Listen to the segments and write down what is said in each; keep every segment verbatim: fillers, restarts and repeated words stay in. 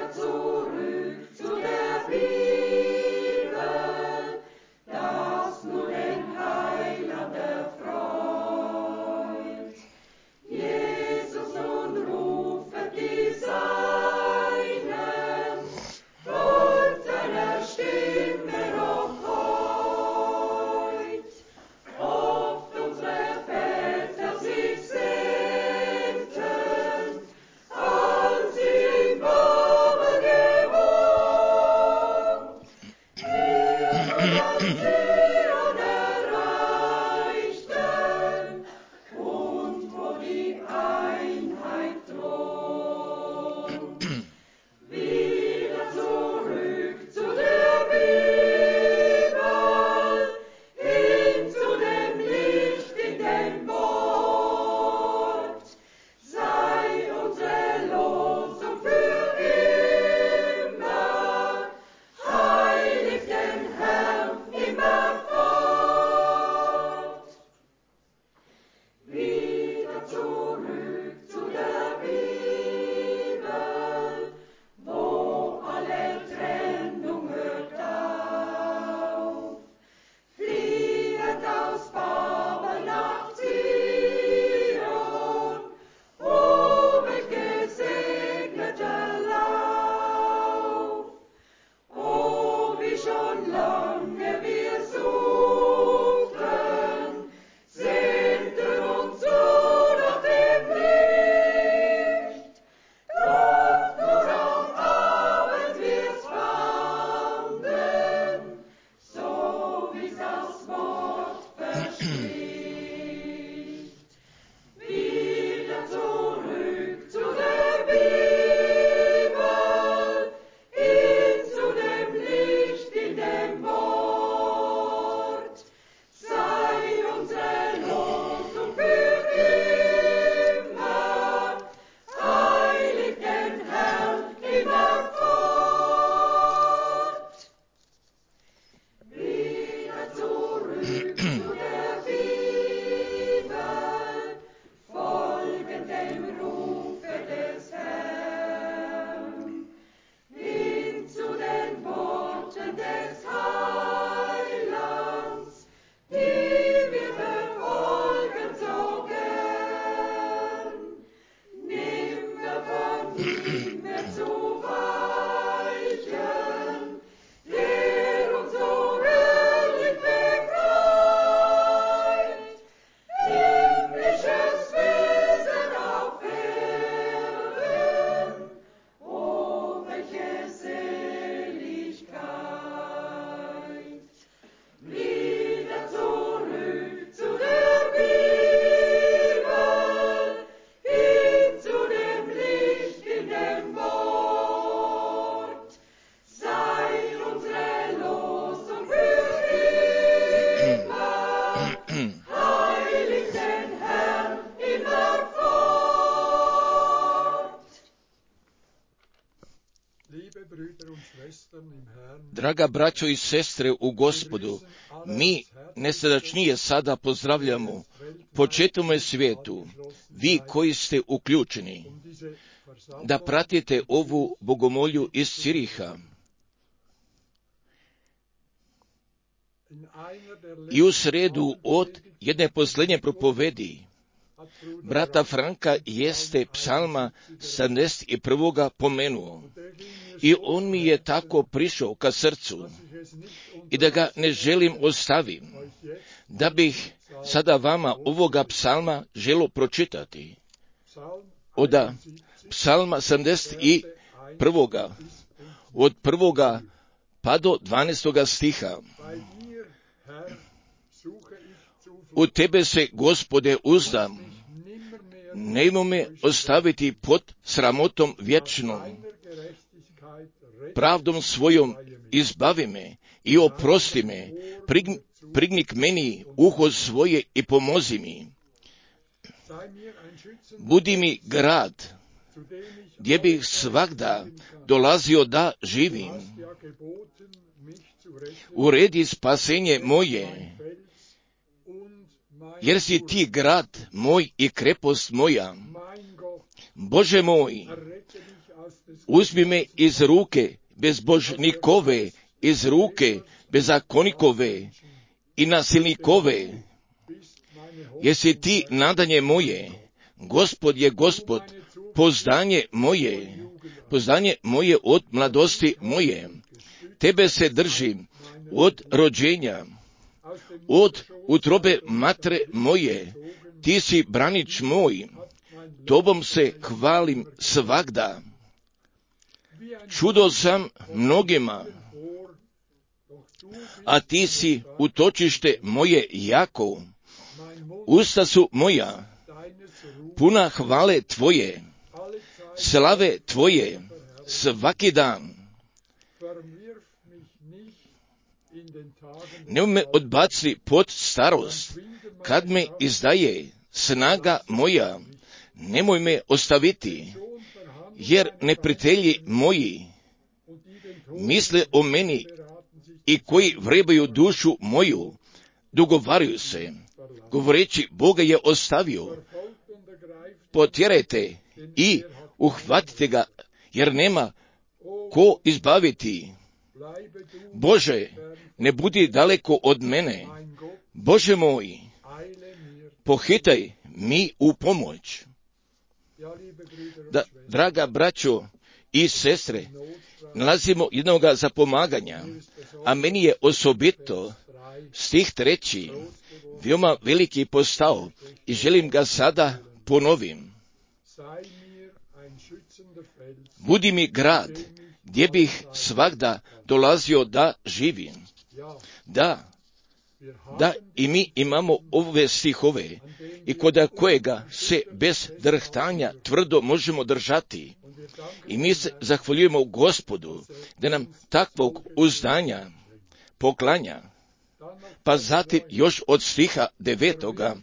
Draga braćo i sestre u Gospodu, mi najsrdačnije sada pozdravljamo po čitavom svijetu, vi koji ste uključeni, da pratite ovu bogomolju iz Ciriha. I u sredu od jedne posljednje propovedi brata Franka jeste psalma sedamdeset jedan. pomenuo. I on mi je tako prišao ka srcu i da ga ne želim ostavim, da bih sada vama ovoga psalma želo pročitati. Od psalma sedamdeset jedan. od prvoga pa do dvanaestoga stiha. U tebe se, Gospode, uzdam, nemoj me ostaviti pod sramotom vječnom. Pravdom svojom izbavi me i oprosti me, prigni, prigni k meni uho svoje i pomozi mi. Budi mi grad, gdje bih svagda dolazio da živim. Uredi spasenje moje, jer si ti grad moj i krepost moja. Bože moj, uzmi me iz ruke bezbožnikove, iz ruke bezakonikove i nasilnikove. Jesi ti nadanje moje, Gospod je Gospod, poznanje moje, poznanje moje od mladosti moje. Tebe se držim od rođenja, od utrobe matre moje, ti si branič moj, tobom se hvalim svagda. Čudo sam mnogima, a ti si utočište moje jako. Usta su moja puna hvale tvoje, slave tvoje svaki dan. Nemoj me odbaci pod starost, kad me izdaje snaga moja, nemoj me ostaviti, jer neprijatelji moji misle o meni i koji vrebaju dušu moju, dogovaraju se, govoreći Boga je ostavio. Potjerajte i uhvatite ga, jer nema ko izbaviti. Bože, ne budi daleko od mene. Bože moj, pohitaj mi u pomoć. Da, draga braćo i sestre, nalazimo jednoga zapomaganja, a meni je osobito stih treći veoma veliki postao i želim ga sada ponovim. Budi mi grad gdje bih svagda dolazio da živim. Da, da i mi imamo ove stihove i kod kojega se bez drhtanja tvrdo možemo držati. I mi se zahvaljujemo Gospodu da nam takvog uzdanja poklanja. Pa zatim još od stiha devetoga,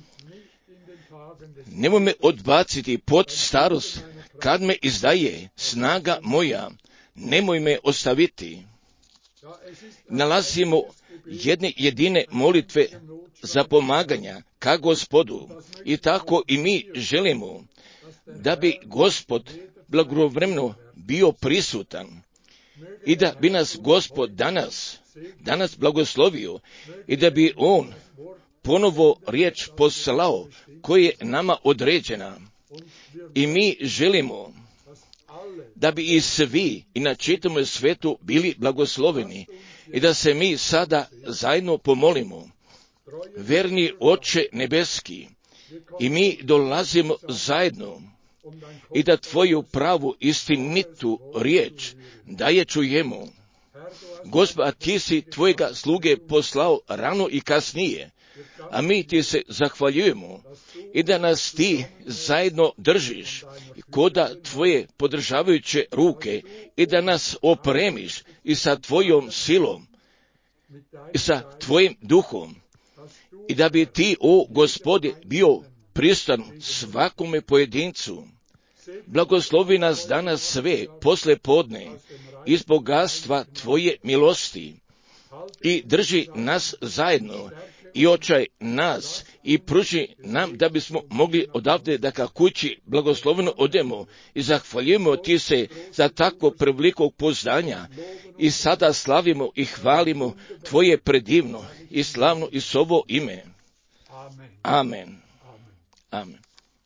nemoj me odbaciti pod starost, kad me izdaje snaga moja, nemoj me ostaviti. Nalazimo jedne jedine molitve za pomaganja ka Gospodu i tako i mi želimo da bi Gospod blagovremeno bio prisutan i da bi nas Gospod danas, danas blagoslovio i da bi On ponovo riječ poslao koja je nama određena. I mi želimo da bi i svi i na čitavom svetu bili blagosloveni i da se mi sada zajedno pomolimo. Verni Oče nebeski, i mi dolazimo zajedno i da Tvoju pravu istinitu riječ da je čujemo. Gospod, a Ti si Tvojega sluge poslao rano i kasnije, a mi Ti se zahvaljujemo i da nas Ti zajedno držiš koda Tvoje podržavajuće ruke i da nas opremiš i sa Tvojom silom i sa Tvojim duhom i da bi Ti, o Gospode, bio pristan svakome pojedincu. Blagoslovi nas danas sve posle podne iz bogatstva Tvoje milosti i drži nas zajedno i očaj nas i pruži nam da bismo mogli odavde da ka kući blagosloveno odemo i zahvaljujemo Ti se za takvo prevelikog poznanja i sada slavimo i hvalimo Tvoje predivno i slavno i sobo ime. Amen. Amen.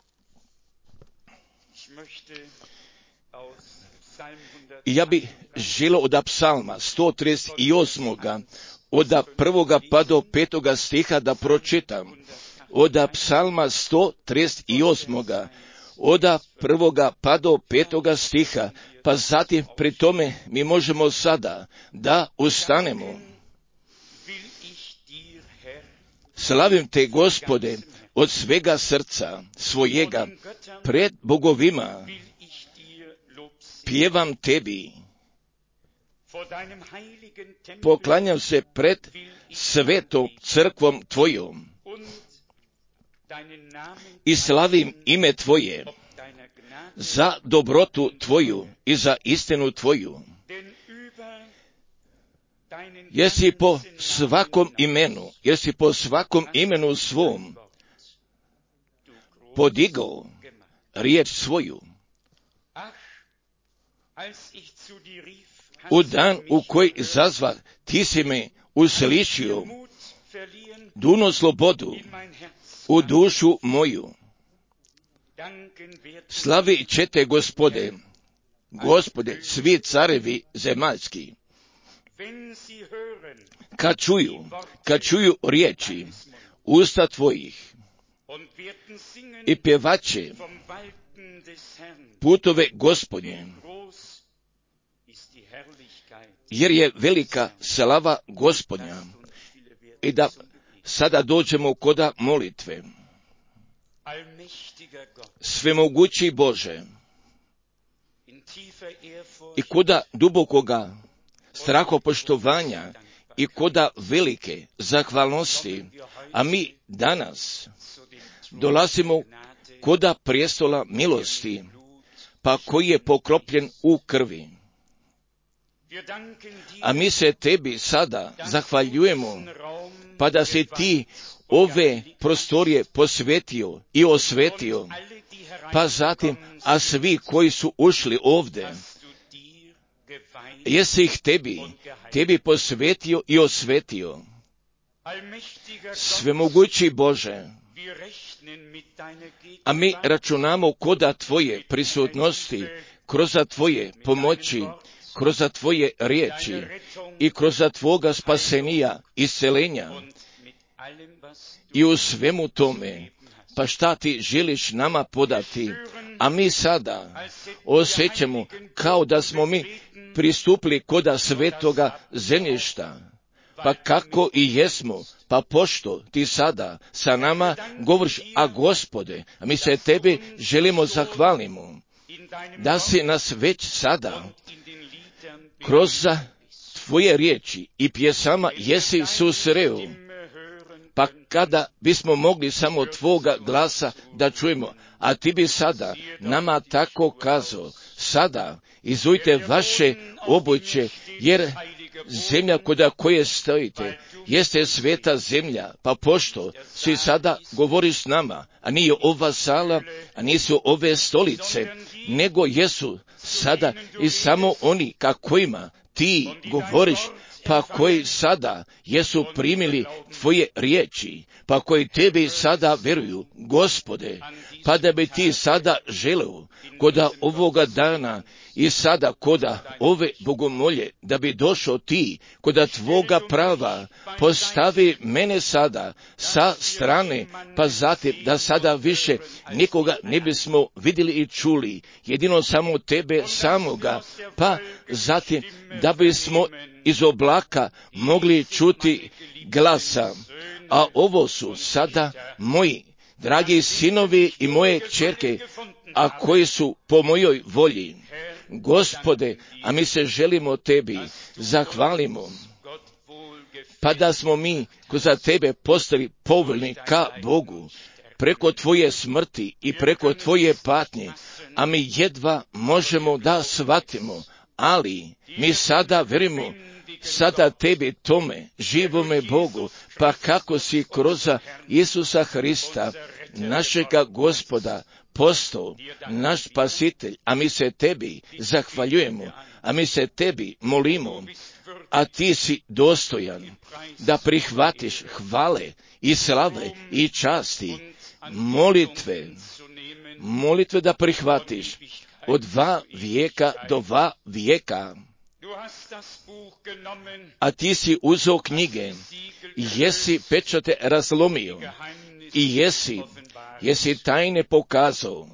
I ja bih želio od psalma sto trideset osam. od prvoga pa do petoga stiha da pročitam. Od psalma sto trideset osam. od prvoga pa do petoga stiha, pa zatim pri tome mi možemo sada da ustanemo. Slavim Te, Gospode, od svega srca svojega, pred bogovima, pjevam Tebi. Poklanjam se pred svetom crkvom Tvojom i slavim ime Tvoje za dobrotu Tvoju i za istinu Tvoju. Jesi po svakom imenu, jesi po svakom imenu svom podigao riječ svoju. U dan u koji zazva, ti si me uslišio, duno slobodu u dušu moju. Slavi ćete Gospode, Gospode, svi carevi zemaljski. Kad čuju, kad čuju riječi usta tvojih i pjevaće putove Gospodnje, jer je velika slava Gospodnja. I da sada dođemo koda molitve. Svemogući Bože, i koda dubokoga strahopoštovanja i koda velike zahvalnosti, a mi danas dolazimo koda prijestola milosti, pa koji je pokropljen u krvi. A mi se tebi sada zahvaljujemo, pa da si ti ove prostorije posvetio i osvetio, pa zatim, a svi koji su ušli ovdje, jesi ih tebi, tebi posvetio i osvetio. Svemogući Bože, a mi računamo koda tvoje prisutnosti, kroz tvoje pomoći, kroz tvoje riječi i kroz tvoga spasenija, iscelenja i u svemu tome, pa šta ti želiš nama podati, a mi sada osjećamo kao da smo mi pristupili koda svetoga zemljišta, pa kako i jesmo, pa pošto ti sada sa nama govoriš, a Gospode, a mi se tebi želimo zahvalimo, da si nas već sada kroz tvoje riječi i pjesama jesi susreo, pa kada bismo mogli samo tvoga glasa da čujemo, a ti bi sada nama tako kazao, sada izujte vaše obuće, jer zemlja koda koje stojite jeste sveta zemlja, pa pošto si sada govoriš s nama, a nije ova sala, a nisu ove stolice, nego jesu sada i samo oni kakvima ti govoriš, pa koji sada jesu primili tvoje riječi, pa koji tebi sada vjeruju, Gospode, pa da bi ti sada želeo koda ovoga dana i sada koda ove bogomolje, da bi došao ti koda tvoga prava, postavi mene sada sa strane, pa zatim da sada više nikoga ne bismo vidjeli i čuli, jedino samo tebe samoga, pa zatim da bismo iz oblaka mogli čuti glasa. A ovo su sada moji dragi sinovi i moje kćerke, a koji su po mojoj volji. Gospode, a mi se želimo tebi zahvalimo, pa da smo mi kroz tebe postali povoljni ka Bogu, preko tvoje smrti i preko tvoje patnje, a mi jedva možemo da shvatimo, ali mi sada vjerujemo sada tebi tome, živome Bogu, pa kako si kroz Isusa Hrista, našega Gospoda, postao naš spasitelj, a mi se tebi zahvaljujemo, a mi se tebi molimo, a ti si dostojan da prihvatiš hvale i slave i časti, molitve, molitve da prihvatiš od dva vijeka do dva vijeka. A ti si uzeo knjige, jesi pečate razlomio i jesi, jesi tajne pokazao.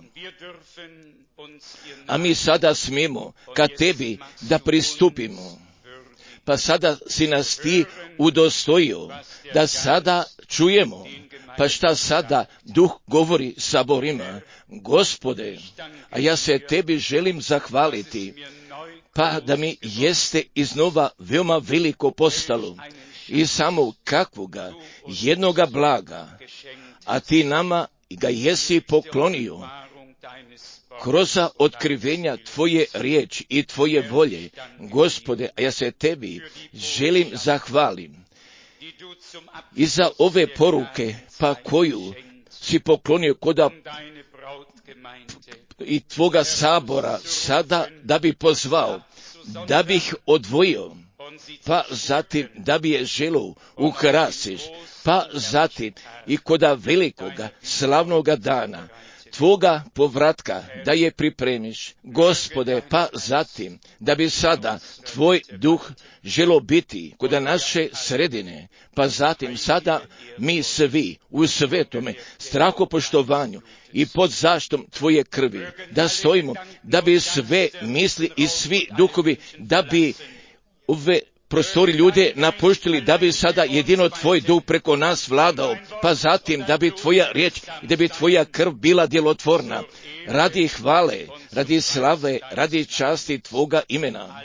A mi sada smijemo ka tebi da pristupimo. Pa sada si nas ti udostojio, da sada čujemo, pa šta sada Duh govori saborima. Gospode, a ja se tebi želim zahvaliti, pa da mi jeste iznova veoma veliko postalo i samo kakvoga jednoga blaga, a ti nama ga jesi poklonio kroz otkrivenja tvoje riječi i tvoje volje. Gospode, a ja se tebi želim zahvalim i za ove poruke, pa koju si poklonio koda i tvoga sabora sada da bi pozvao, da bi ih odvojio, pa zatim da bi je želio ukrasiš, pa zatim i koda velikoga slavnoga dana tvoga povratka da je pripremiš, Gospode, pa zatim da bi sada tvoj duh želo biti kod naše sredine, pa zatim sada mi svi u svetome strahopoštovanju i pod zaštom tvoje krvi da stojimo, da bi sve misli i svi duhovi, da bi ove prostori ljude napuštili, da bi sada jedino tvoj duh preko nas vladao, pa zatim da bi tvoja riječ i da bi tvoja krv bila djelotvorna, radi hvale, radi slave, radi časti tvoga imena.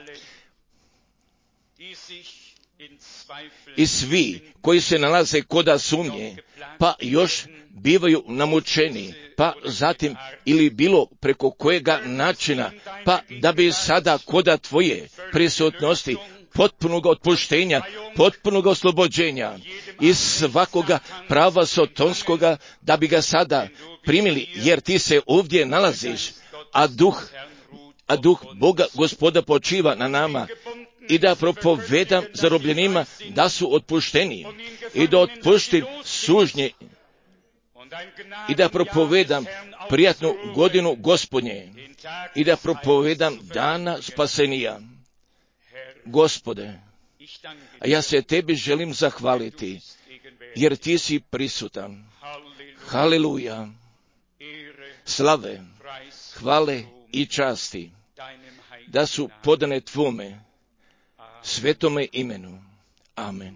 I svi koji se nalaze koda sumnje, pa još bivaju namučeni, pa zatim ili bilo preko kojega načina, pa da bi sada koda tvoje prisutnosti potpunog otpuštenja, potpunog oslobođenja iz svakoga prava sotonskoga, da bi ga sada primili, jer ti se ovdje nalaziš, a duh, a duh Boga Gospoda počiva na nama, i da propovedam zarobljenima da su otpušteni i da otpuštim sužnje i da propovedam prijatnu godinu Gospodnje i da propovedam dana spasenija. Gospode, a ja se tebi želim zahvaliti, jer ti si prisutan. Haleluja, slave, hvale i časti, da su podane tvome svetome imenu. Amen.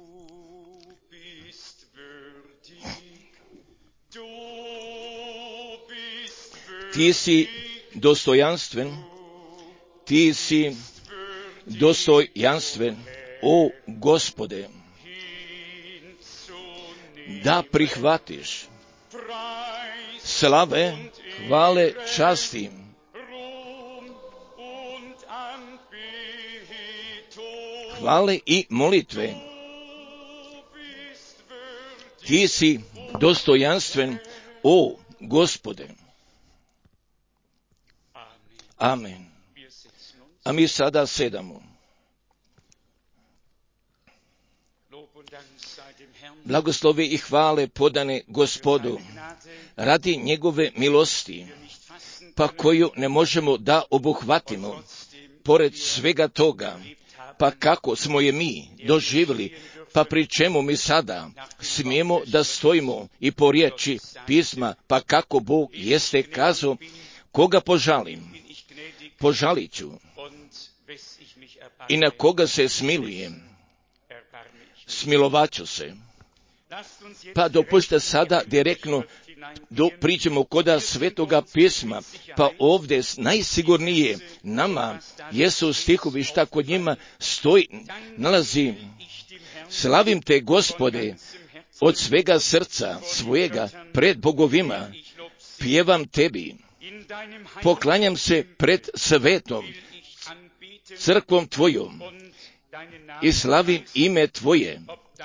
Ti si dostojanstven, ti si dostojanstven, o Gospode, da prihvatiš slave, hvale, časti, hvale i molitve. Ti si dostojanstven, o Gospode. Amen. A mi sada sedamo. Blagoslovi i hvale podane Gospodu radi njegove milosti, pa koju ne možemo da obuhvatimo. Pored svega toga, pa kako smo je mi doživjeli, pa pri čemu mi sada smijemo da stojimo i po riječi pisma, pa kako Bog jeste kazao, koga požalim, požalit ću, i na koga se smilujem, smilovat ću se. Pa dopušte sada direktno do priđemo koda svetoga pisma, pa ovdje najsigurnije nama jesu stihovi šta kod njima stoji, nalazi. Slavim te, Gospode, od svega srca svojega pred bogovima, pjevam tebi, poklanjam se pred svetom crkvom tvojom i slavim ime tvoje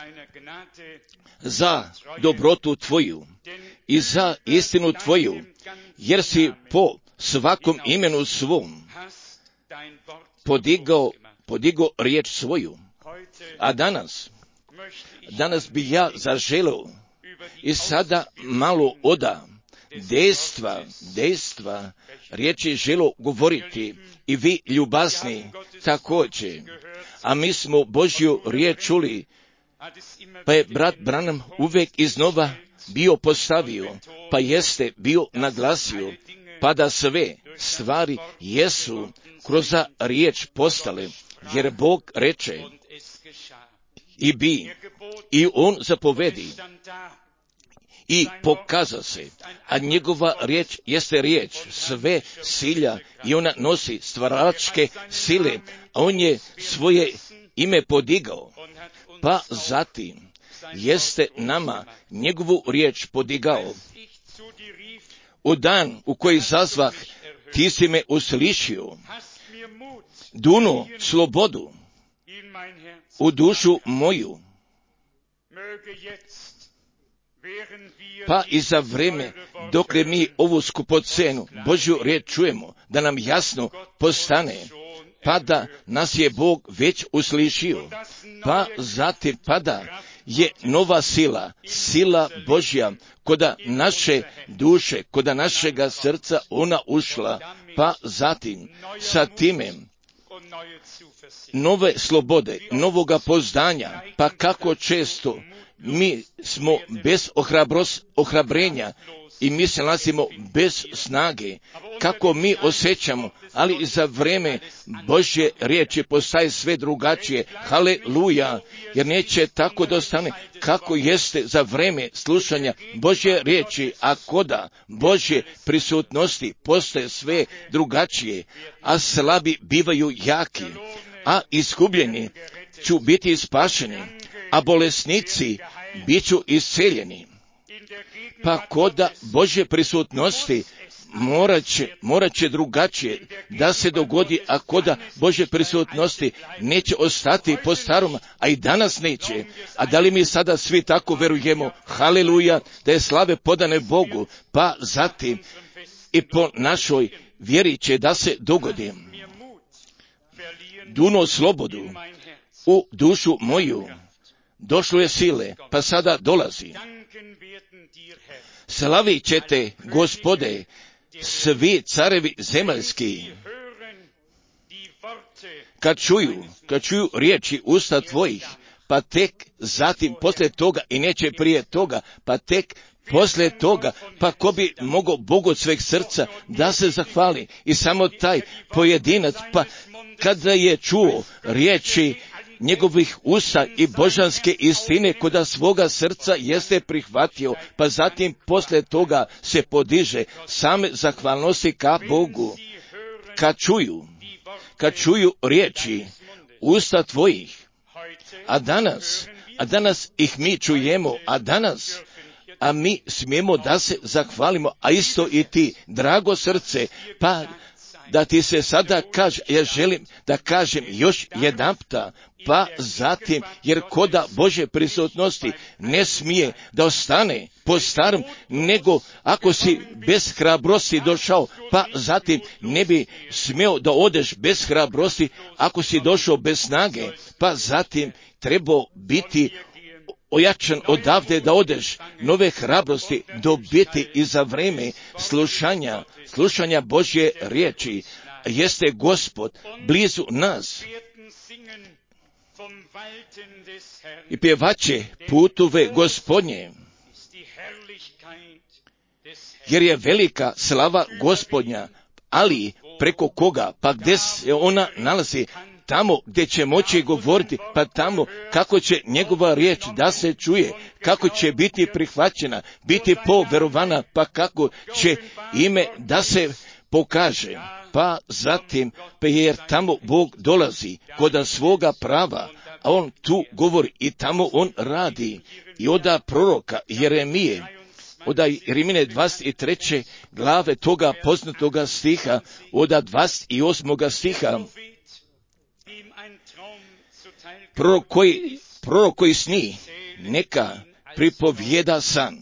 za dobrotu tvoju i za istinu tvoju, jer si po svakom imenu svom podigao, podigao riječ svoju. A danas, danas bi ja zaželeo i sada malo oda dejstva, dejstva riječi želo govoriti i vi ljubazni također. A mi smo Božju riječ čuli, pa je brat Branham uvijek iznova bio postavio, pa jeste bio naglasio, pa da sve stvari jesu kroz riječ postale, jer Bog reče i bi, i on zapovedi i pokaza se, a njegova riječ jeste riječ sve silja i ona nosi stvaračke sile, a on je svoje ime podigao, pa zatim jeste nama njegovu riječ podigao. U dan u koji zazvah, ti si me uslišio, duno slobodu u dušu moju, pa i za vreme dokle mi ovu skupocenu Božju riječ čujemo, da nam jasno postane, pa da nas je Bog već uslišio, pa zatim pada je nova sila, sila Božja, koda naše duše, koda našega srca ona ušla, pa zatim sa time nove slobode, novoga poznanja, pa kako često mi smo bez ohrabros, ohrabrenja i mi se nalazimo bez snage, kako mi osjećamo, ali za vrijeme Božje riječi postaje sve drugačije, haleluja, jer neće tako da ostane kako jeste za vrijeme slušanja Božje riječi, a koda Božje prisutnosti postaje sve drugačije, a slabi bivaju jaki, a izgubljeni ću biti spašeni, a bolesnici bit ću isceljeni. Pa koda Božje prisutnosti morat će, morat će drugačije da se dogodi, a koda Božje prisutnosti neće ostati po starom, a i danas neće. A da li mi sada svi tako verujemo, haleluja, da je slave podane Bogu, pa zatim i po našoj vjeri će da se dogodi. Duno slobodu u dušu moju, došlo je sile, pa sada dolazi. Slavit ćete, Gospode, svi carevi zemaljski, kad čuju, kad čuju riječi usta tvojih, pa tek zatim poslije toga i neće prije toga, pa tek poslije toga, pa ko bi mogao Bogu od sveg srca da se zahvali i samo taj pojedinac, pa kada je čuo riječi njegovih usta i božanske istine koda svoga srca jeste prihvatio, pa zatim poslije toga se podiže same zahvalnosti ka Bogu. Kad čuju, kad čuju riječi usta tvojih, a danas, a danas ih mi čujemo, a danas, a mi smijemo da se zahvalimo, a isto i ti, drago srce, pa da ti se sada kaže, ja želim da kažem još jedanputa, pa zatim, jer koda Božje prisutnosti ne smije da ostane po starom, nego ako si bez hrabrosti došao, pa zatim ne bi smio da odeš bez hrabrosti ako si došao bez snage, pa zatim trebao biti ojačan odavde da odeš, nove hrabrosti dobiti i za vrijeme slušanja, slušanja Božje riječi, jeste Gospod blizu nas. I pjevaće putove Gospodnje, jer je velika slava Gospodnja, ali preko koga, pa gdje se ona nalazi, tamo gdje će moći govoriti, pa tamo kako će njegova riječ da se čuje, kako će biti prihvaćena, biti poverovana, pa kako će ime da se pokaže. Pa zatim, pa jer tamo Bog dolazi kod svoga prava, a on tu govori i tamo on radi. I oda proroka Jeremije, oda Jeremine dvadeset treće glave toga poznatoga stiha, oda dvadeset osmog stiha, prorok koji, prorok koji sni, neka pripovjeda san.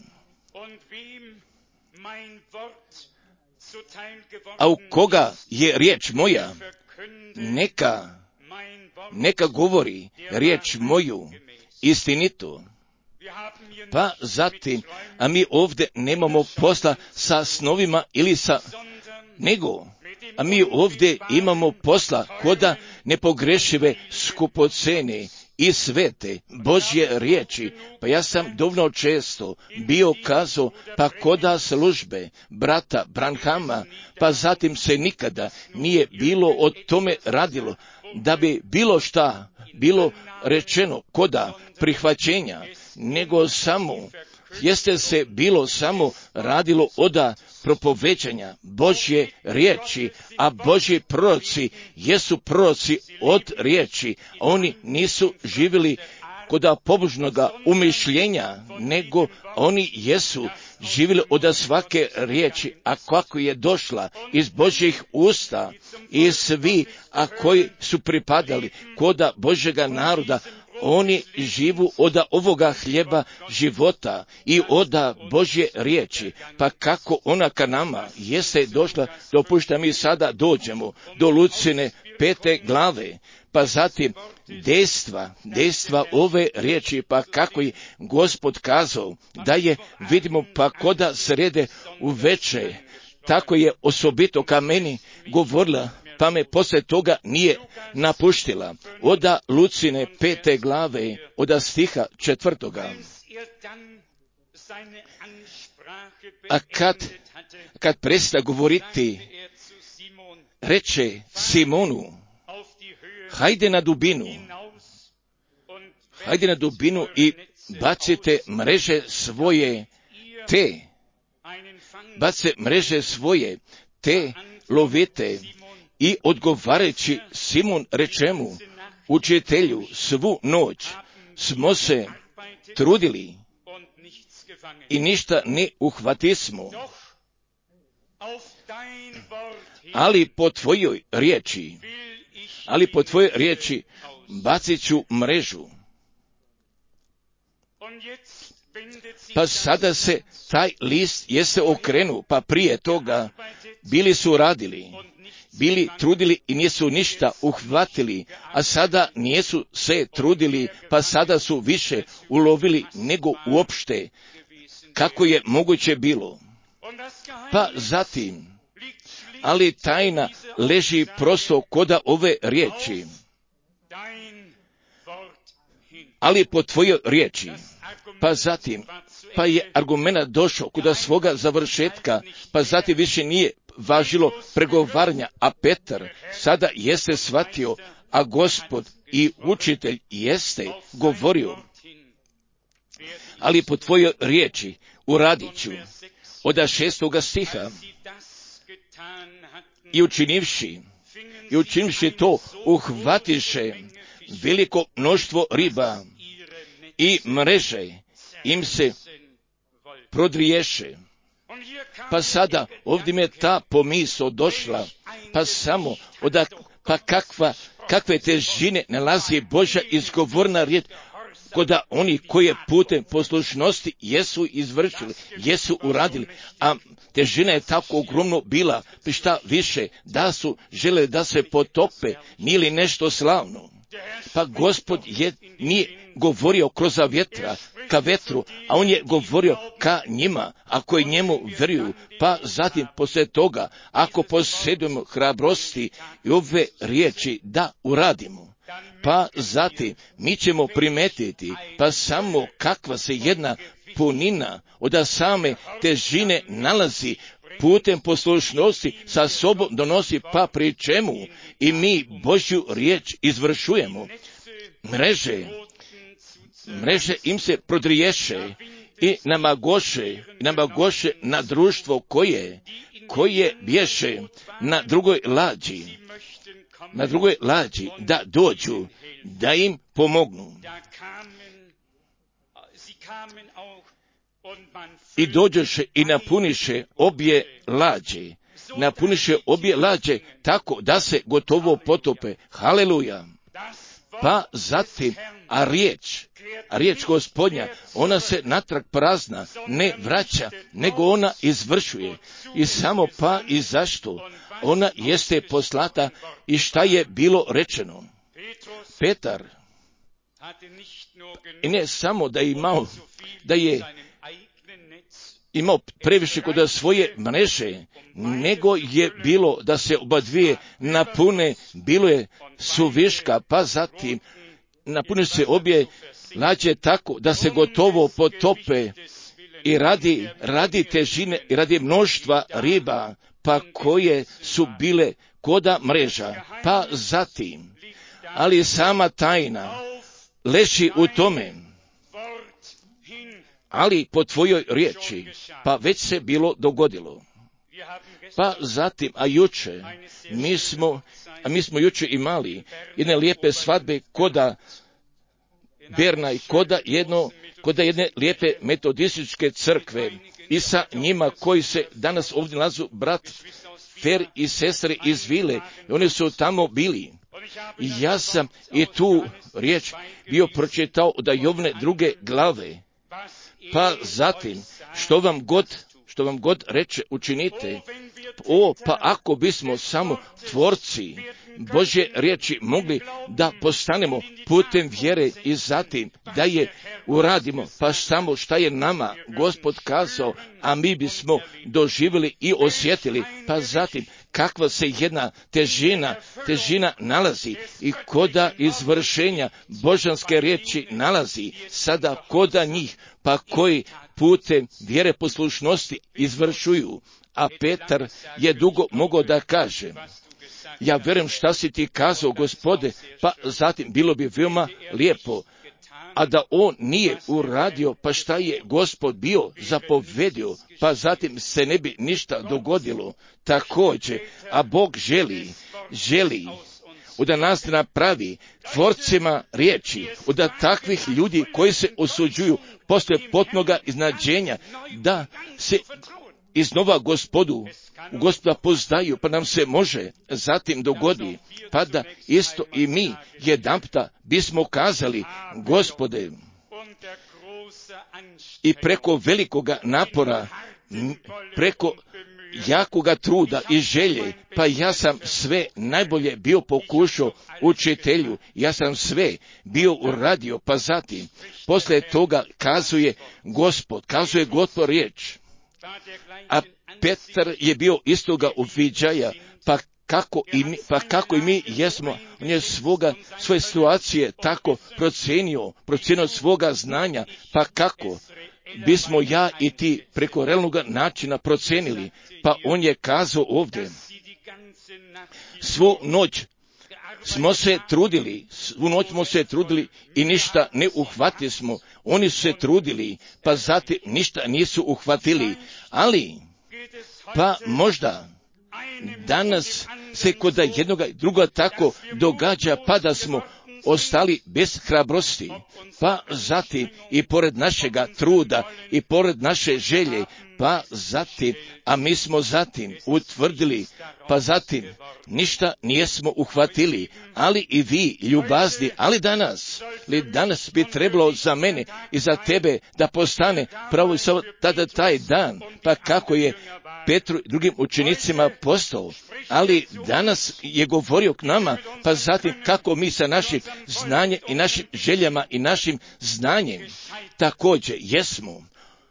A u koga je riječ moja, neka, neka govori riječ moju istinito. Pa zatim, a mi ovdje nemamo posla sa snovima ili sa, nego, a mi ovdje imamo posla koda nepogrešive skupocene i svete Božje riječi. Pa ja sam dovoljno često bio kazao, pa koda službe brata Branhama, pa zatim se nikada nije bilo o tome radilo, da bi bilo šta bilo rečeno koda prihvaćenja, nego samo jeste se bilo samo radilo oda propoveđanja Božje riječi, a Božji proroci jesu proroci od riječi, a oni nisu živjeli koda pobožnoga umišljenja, nego oni jesu živjeli od svake riječi, a kako je došla iz Božjih usta, i svi, a koji su pripadali koda Božjega naroda, oni živu od ovoga hljeba života i od Božje riječi. Pa kako ona ka nama jeste došla, dopušta mi sada dođemo do Lucine pete glave, pa zatim dejstva, dejstva ove riječi, pa kako je Gospod kazao da je, vidimo, pa koda srede u veče, tako je osobito ka meni govorila, pa me poslije toga nije napuštila. Oda Lucine pete glave, oda stiha četvrtoga. A kad, kad presta govoriti, reče Simonu, hajde na dubinu, hajde na dubinu i bacite mreže svoje, te, bacite mreže svoje, te lovite. I odgovarajući Simon reče mu, učitelju, svu noć smo se trudili i ništa ne uhvatismo, ali po tvojoj riječi, ali po tvojoj riječi bacit ću mrežu. Pa sada se taj list jeste okrenuo, pa prije toga bili su radili, bili trudili i nisu ništa uhvatili, a sada nisu se trudili, pa sada su više ulovili nego uopšte kako je moguće bilo. Pa zatim, ali tajna leži prosto koda ove riječi, ali po tvojoj riječi. Pa zatim, pa je argument došao kuda svoga završetka, pa zatim više nije važilo pregovaranja, a Petar sada jeste shvatio, a Gospod i učitelj jeste govorio, ali po tvojoj riječi uradit ću. Oda šestoga stiha, i učinivši, i učinivši to, uhvatiše veliko mnoštvo riba i mreže im se prodriješe. Pa sada ovdje mi je ta pomisao došla, pa samo oda, pa kakva, kakve težine nalazi Božja izgovorna riječ, koda oni koje putem poslušnosti jesu izvršili, jesu uradili, a težina je tako ogromno bila, pa šta više, da su žele da se potope, nije li nešto slavno. Pa Gospod je, nije govorio kroz vjetra, ka vetru, a on je govorio ka njima, ako je njemu vjeruju, pa zatim poslije toga, ako posjedujemo hrabrosti i ove riječi da uradimo, pa zatim mi ćemo primetiti, pa samo kakva se jedna punina od same težine nalazi putem poslušnosti sa sobom donosi, pa pri čemu i mi Božju riječ izvršujemo. Mreže, mreže im se prodriješe i namagoše, namagoše na društvo koje, koje bješe na drugoj lađi, na drugoj lađi da dođu, da im pomognu. I dođoše i napuniše obje lađe, napuniše obje lađe tako da se gotovo potope. Haleluja! Pa zatim, a riječ, a riječ Gospodnja, ona se natrag prazna ne vraća, nego ona izvršuje. I samo pa i zašto? Ona jeste poslata i šta je bilo rečeno. Petar, i ne samo da je imao, da je imao previše kod svoje mreže, nego je bilo da se oba dvije napune, bilo je suviška, pa zatim napune se obje lađe tako da se gotovo potope i radi, radi težine i radi mnoštva riba, pa koje su bile koda mreža, pa zatim, ali sama tajna leži u tome, ali po tvojoj riječi, pa već se bilo dogodilo. Pa zatim, a juče, mi smo, a mi smo juče imali jedne lijepe svadbe koda Berna i koda jedno, koda jedne lijepe metodističke crkve i sa njima koji se danas ovdje nalazu brat Fer i sestre iz Vile, i oni su tamo bili. Ja sam i tu riječ bio pročitao od Jovne druge glave. Pa zatim, što vam god, što vam god reče, učinite. O, pa ako bismo samo tvorci Božje riječi mogli da postanemo putem vjere i zatim da je uradimo, pa samo šta je nama Gospod kazao, a mi bismo doživjeli i osjetili, pa zatim kakva se jedna težina, težina nalazi i koda izvršenja božanske riječi nalazi sada koda njih, pa koji putem vjere poslušnosti izvršuju. A Petar je dugo mogao da kaže, ja vjerujem šta si ti kazao, Gospode, pa zatim bilo bi veoma lijepo, a da on nije uradio, pa šta je Gospod bio zapovedio, pa zatim se ne bi ništa dogodilo. Također, a Bog želi, želi da nas napravi tvorcima riječi, da takvih ljudi koji se osuđuju poslije potnoga iznadženja, da se iznova Gospodu, u Gospoda poznaju, pa nam se može zatim dogodi, pa da isto i mi jedanputa bismo kazali, Gospode, i preko velikoga napora, preko jakoga truda i želje, pa ja sam sve najbolje bio pokušao učitelju, ja sam sve bio uradio, pa zatim, poslije toga kazuje Gospod, kazuje Gospod riječ. A Petar je bio istoga uviđaja, pa kako i mi, pa kako i mi jesmo, on je svoga, svoje situacije tako procenio, procenio svoga znanja, pa kako bismo ja i ti preko realnog načina procenili, pa on je kazao ovdje, svu noć smo se trudili, svu noć smo se trudili i ništa ne uhvatili smo, oni su se trudili, pa zatim ništa nisu uhvatili, ali, pa možda danas se kod jednog i druga tako događa, pa da smo ostali bez hrabrosti, pa zatim i pored našega truda i pored naše želje, pa zatim, a mi smo zatim utvrdili, pa zatim ništa nijesmo uhvatili, ali i vi ljubazni, ali danas, li danas bi trebalo za mene i za tebe da postane pravo i samo tada taj dan, pa kako je Petru i drugim učenicima postao, ali danas je govorio k nama, pa zatim kako mi sa našim znanjem i našim željama i našim znanjem također jesmo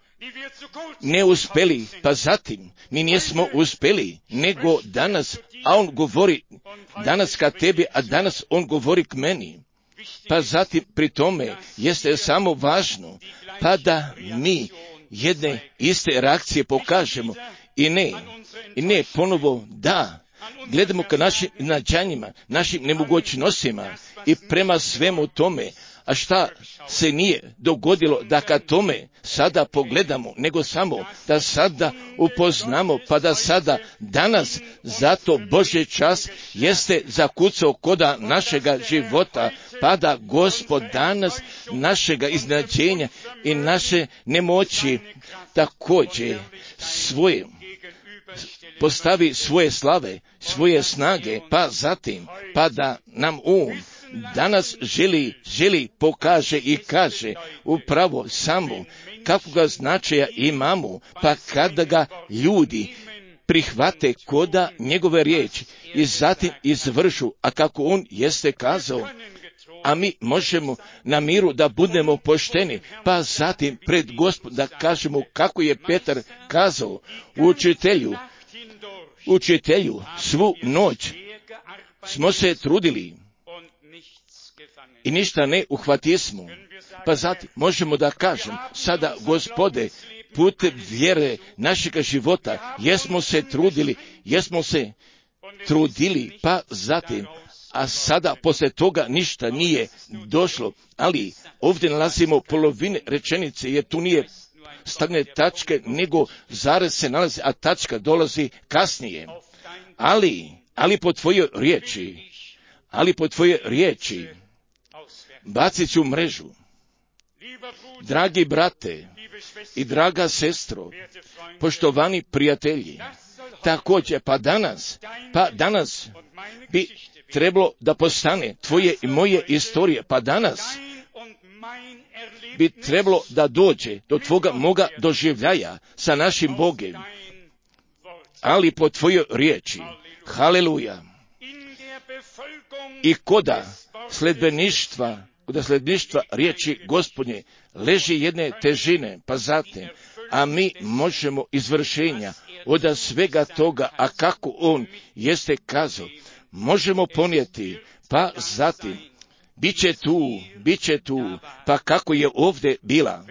ne uspjeli, pa zatim mi nismo uspjeli, nego danas, a on govori danas ka tebi, a danas on govori k meni. Pa zatim pri tome jeste samo važno, pa da mi jedne iste reakcije pokažemo i ne, i ne ponovo da, gledamo ka našim nađanjima, našim nemogućnostima i prema svemu tome, a šta se nije dogodilo da ka tome sada pogledamo, nego samo da sada upoznamo, pa da sada danas zato Božji čas jeste zakucao koda našega života, pa da Gospod danas našega iznadženja i naše nemoći također svoje postavi svoje slave, svoje snage, pa zatim, pa da nam um danas želi, želi pokaže i kaže upravo samo kakvoga značaja imamo, pa kada ga ljudi prihvate koda njegove riječi i zatim izvršu, a kako on jeste kazao, a mi možemo na miru da budemo pošteni, pa zatim pred Gospod da kažemo kako je Petar kazao, učitelju, učitelju, svu noć smo se trudili i ništa ne uhvatismo. Pa zatim možemo da kažem, sada Gospode, putem vjere našega života, jesmo se trudili, jesmo se trudili, pa zatim, a sada poslije toga ništa nije došlo, ali ovdje nalazimo polovine rečenice, jer tu nije stavljene tačke, nego zarez se nalazi, a tačka dolazi kasnije. Ali, ali po tvojoj riječi, ali po tvojoj riječi, bacit ću mrežu. Dragi brate i draga sestro, poštovani prijatelji, također pa danas, pa danas bi trebalo da postane tvoje i moje istorije, pa danas bi trebalo da dođe do tvoga moga doživljaja sa našim Bogem, ali po tvojoj riječi. Haleluja. I koda sledbeništva, koda sledbeništva riječi Gospodnje leži jedne težine, pa zatim, a mi možemo izvršenja od svega toga, a kako on jeste kazao, možemo ponijeti, pa zatim, bit će tu, bit će tu, pa kako je ovdje bila.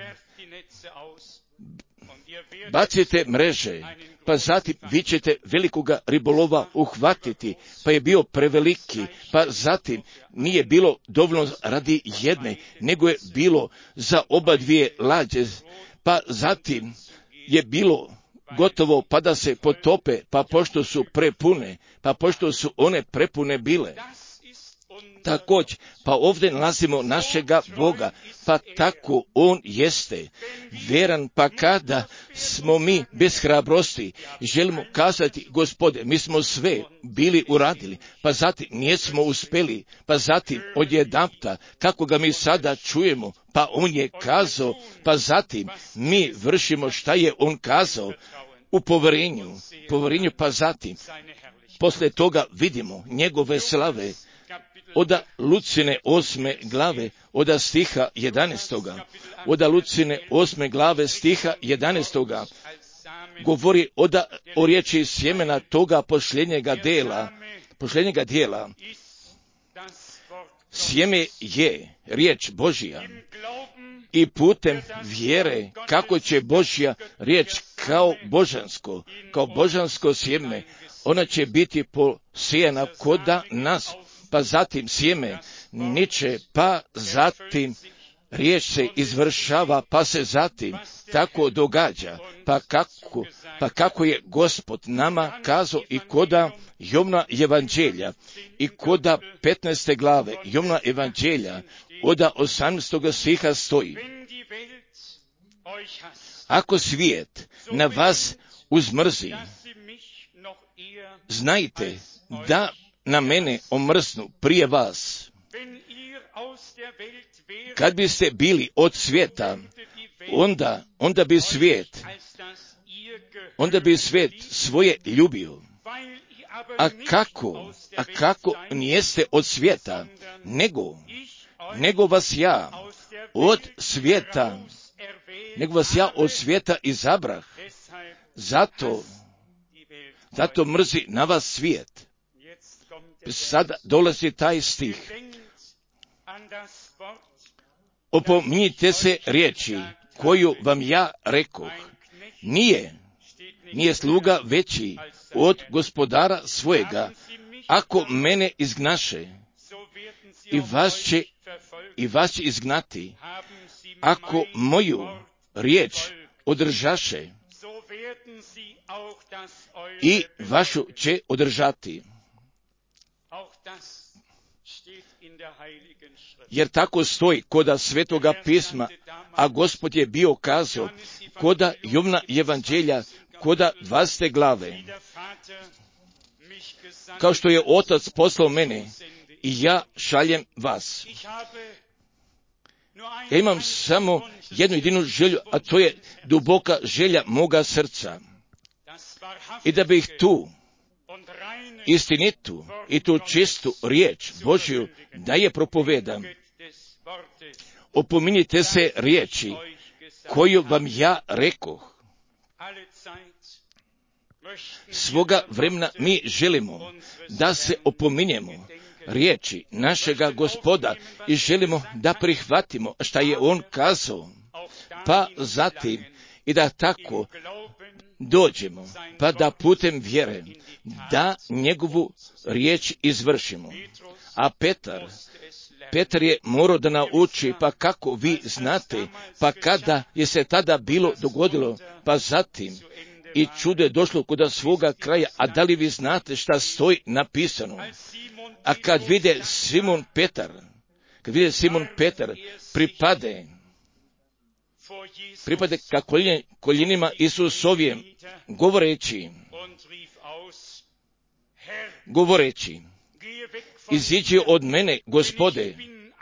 Bacite mreže, pa zatim vi ćete velikoga ribolova uhvatiti, pa je bio preveliki, pa zatim nije bilo dovoljno radi jedne, nego je bilo za oba dvije lađe, pa zatim je bilo gotovo pa da se potope, pa pošto su prepune, pa pošto su one prepune bile. Također, pa ovdje nalazimo našega Boga, pa tako on jeste vjeran, pa kada smo mi bez hrabrosti, želimo kazati, Gospode, mi smo sve bili uradili, pa zatim nijesmo uspjeli, pa zatim odjedanput, kako ga mi sada čujemo, pa on je kazao, pa zatim mi vršimo šta je on kazao u povjerenju, povjerenju, pa zatim, poslije toga vidimo njegove slave, oda Lucine osme glave, oda stiha jedanaestoga, oda Lucine osme glave stiha jedanaestoga, govori oda o riječi sjemena toga posljednjega dela, posljednjega dijela. Sjeme je riječ Božja i putem vjere kako će Božja riječ kao božansko, kao božansko sjeme, ona će biti posijana koda nas, pa zatim sjeme niče, pa zatim riječ se izvršava, pa se zatim tako događa, pa kako, pa kako je Gospod nama kazao i koda Jovna evanđelja i koda petnaeste glave Jovna evanđelja oda osamnaestog stiha stoji: ako svijet na vas uzmrzi, znajte da na mene omrsnu prije vas. Kad biste bili od svijeta, onda, onda bi svijet, onda bi svijet svoje ljubio. A kako, a kako nijeste od svijeta, nego, nego vas ja od svijeta, nego vas ja od svijeta izabrah. Zato, zato mrzi na vas svijet. Sada dolazi taj stih. Opominjite se riječi koju vam ja rekoh. Nije, nije sluga veći od gospodara svojega. Ako mene izgnaše, i vas će, i vas će izgnati. Ako moju riječ održaše, i vašu će održati. Jer tako stoji koda Svetoga pisma, a Gospod je bio kazao koda Jovna evanđelja, koda dvadesete glave. Kao što je Otac poslao mene, i ja šaljem vas. Ja imam samo jednu jedinu želju, a to je duboka želja moga srca. I da bih tu istinitu i tu čistu riječ Božju da je propovedam. Opominjite se riječi koju vam ja rekoh. Svoga vremena mi želimo da se opominjemo riječi našega Gospoda i želimo da prihvatimo šta je on kazao, pa zatim i da tako dođemo, pa da putem vjere da njegovu riječ izvršimo. A Petar, Petar je morao da nauči, pa kako vi znate, pa kada je se tada bilo dogodilo, pa zatim i čudo je došlo kod svoga kraja, a da li vi znate šta stoji napisano? A kad vide Simon Petar, kad vide Simon Petar pripade, pripade ka koljen, koljenima Isusovim, govoreći, govoreći, iziđi od mene, Gospode,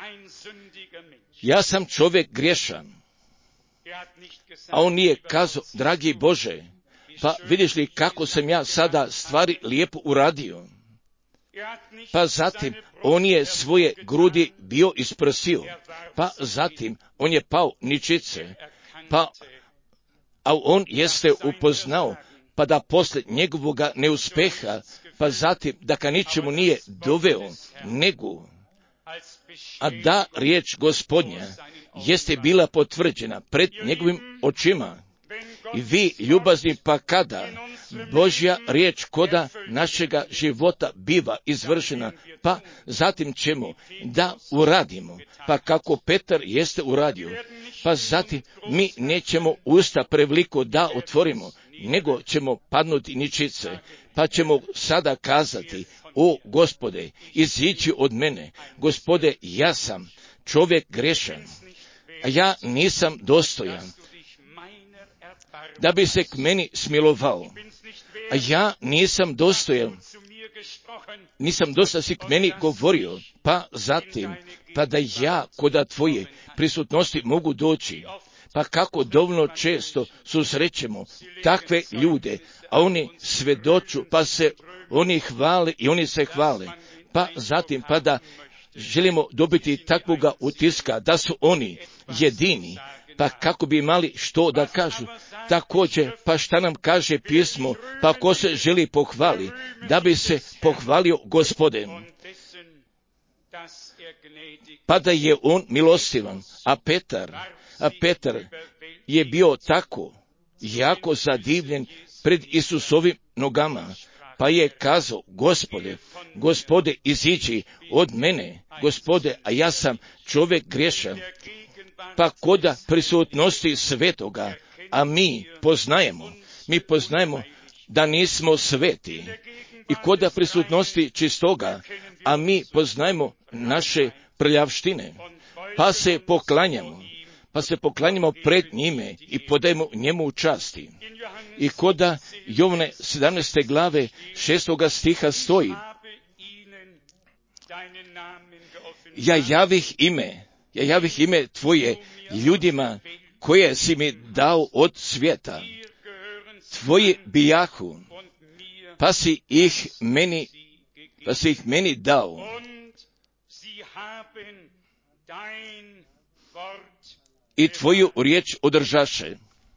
ja sam čovjek griješan. A on nije kazao, dragi Bože, pa vidiš li kako sam ja sada stvari lijepo uradio? Pa zatim on je svoje grudi bio isprsio, pa zatim on je pao ničice, pa a on jeste upoznao, pa da poslije njegovoga neuspeha, pa zatim da ka ničemu nije doveo, nego, a da riječ Gospodnja jeste bila potvrđena pred njegovim očima. I vi, ljubazni, pa kada Božja riječ koda našega života biva izvršena, pa zatim ćemo da uradimo, pa kako Petar jeste uradio, pa zatim mi nećemo usta prevliko da otvorimo, nego ćemo padnuti ničice, pa ćemo sada kazati, o Gospode, iziđi od mene, Gospode, ja sam čovjek grešan, a ja nisam dostojan da bi se k meni smilovao, a ja nisam dostojan, nisam dosta si k meni govorio, pa zatim, pa da ja koda tvoje prisutnosti mogu doći, pa kako dovoljno često susrećemo takve ljude, a oni svedoču, pa se oni hvale i oni se hvale, pa zatim, pa da želimo dobiti takvoga utiska da su oni jedini, pa kako bi imali što da kažu. Također, pa šta nam kaže pismo, pa ko se želi pohvali, da bi se pohvalio Gospodem, pa da je on milostivan, a Petar, a Petar je bio tako jako zadivljen pred Isusovim nogama, pa je kazao, Gospode, Gospode, iziđi od mene, Gospode, a ja sam čovjek griješan. Pa koda prisutnosti svetoga, a mi poznajemo, mi poznajemo da nismo sveti, i koda prisutnosti čistoga, a mi poznajemo naše prljavštine, pa se poklanjamo, pa se poklanjamo pred njime i podajemo njemu časti. I koda Jovane sedamnaeste glave šestoga stiha stoji, ja javih ime, ja javih ime tvoje ljudima koje si mi dao od svijeta, tvoji bijahu, pa si ih meni, pa si ih meni dao. I tvoju riječ održaše.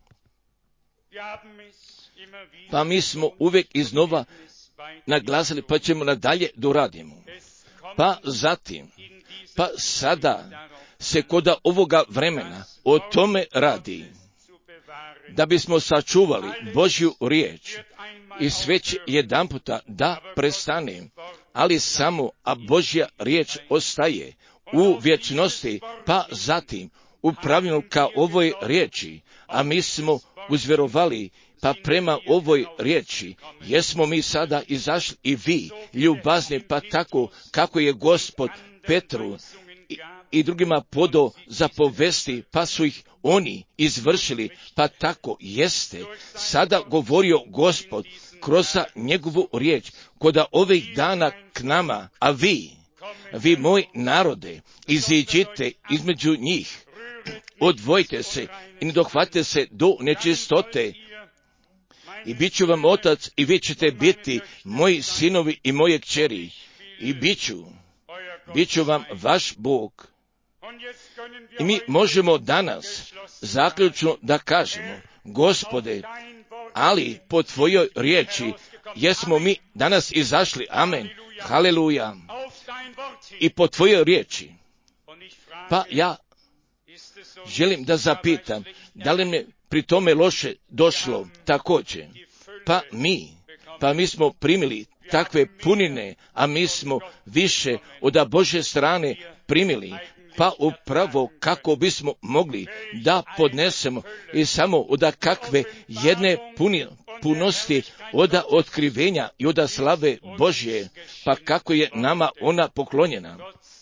Pa mi smo uvijek iznova naglasili, pa ćemo nadalje doradimo. Pa zatim, pa sada se koda ovoga vremena o tome radi, da bismo sačuvali Božju riječ i sve će jedan puta da prestane, ali samo, a Božja riječ ostaje u vječnosti, pa zatim u pravilnu ka ovoj riječi, a mi smo uzvjerovali, pa prema ovoj riječi jesmo mi sada izašli i vi, ljubazni, pa tako kako je Gospod Petru i, i drugima podo zapovesti, pa su ih oni izvršili, pa tako jeste sada govorio Gospod kroz njegovu riječ, koda ovih dana k nama, a vi, vi moj narode, iziđite između njih, odvojite se i ne dohvatite se do nečistote, i bit ću vam otac i vi ćete biti moji sinovi i moje kćeri, i bit ću, bit ću vam vaš Bog. I mi možemo danas zaključno da kažemo, Gospode, ali po tvojoj riječi jesmo mi danas izašli, amen, haleluja, i po tvojoj riječi. Pa ja želim da zapitam, da li mi pri tome loše došlo također? Pa mi, pa mi smo primili takve punine, a mi smo više od Božje strane primili, pa upravo kako bismo mogli da podnesemo i samo od kakve jedne puni, punosti od otkrivenja i od slave Božje, pa kako je nama ona poklonjena.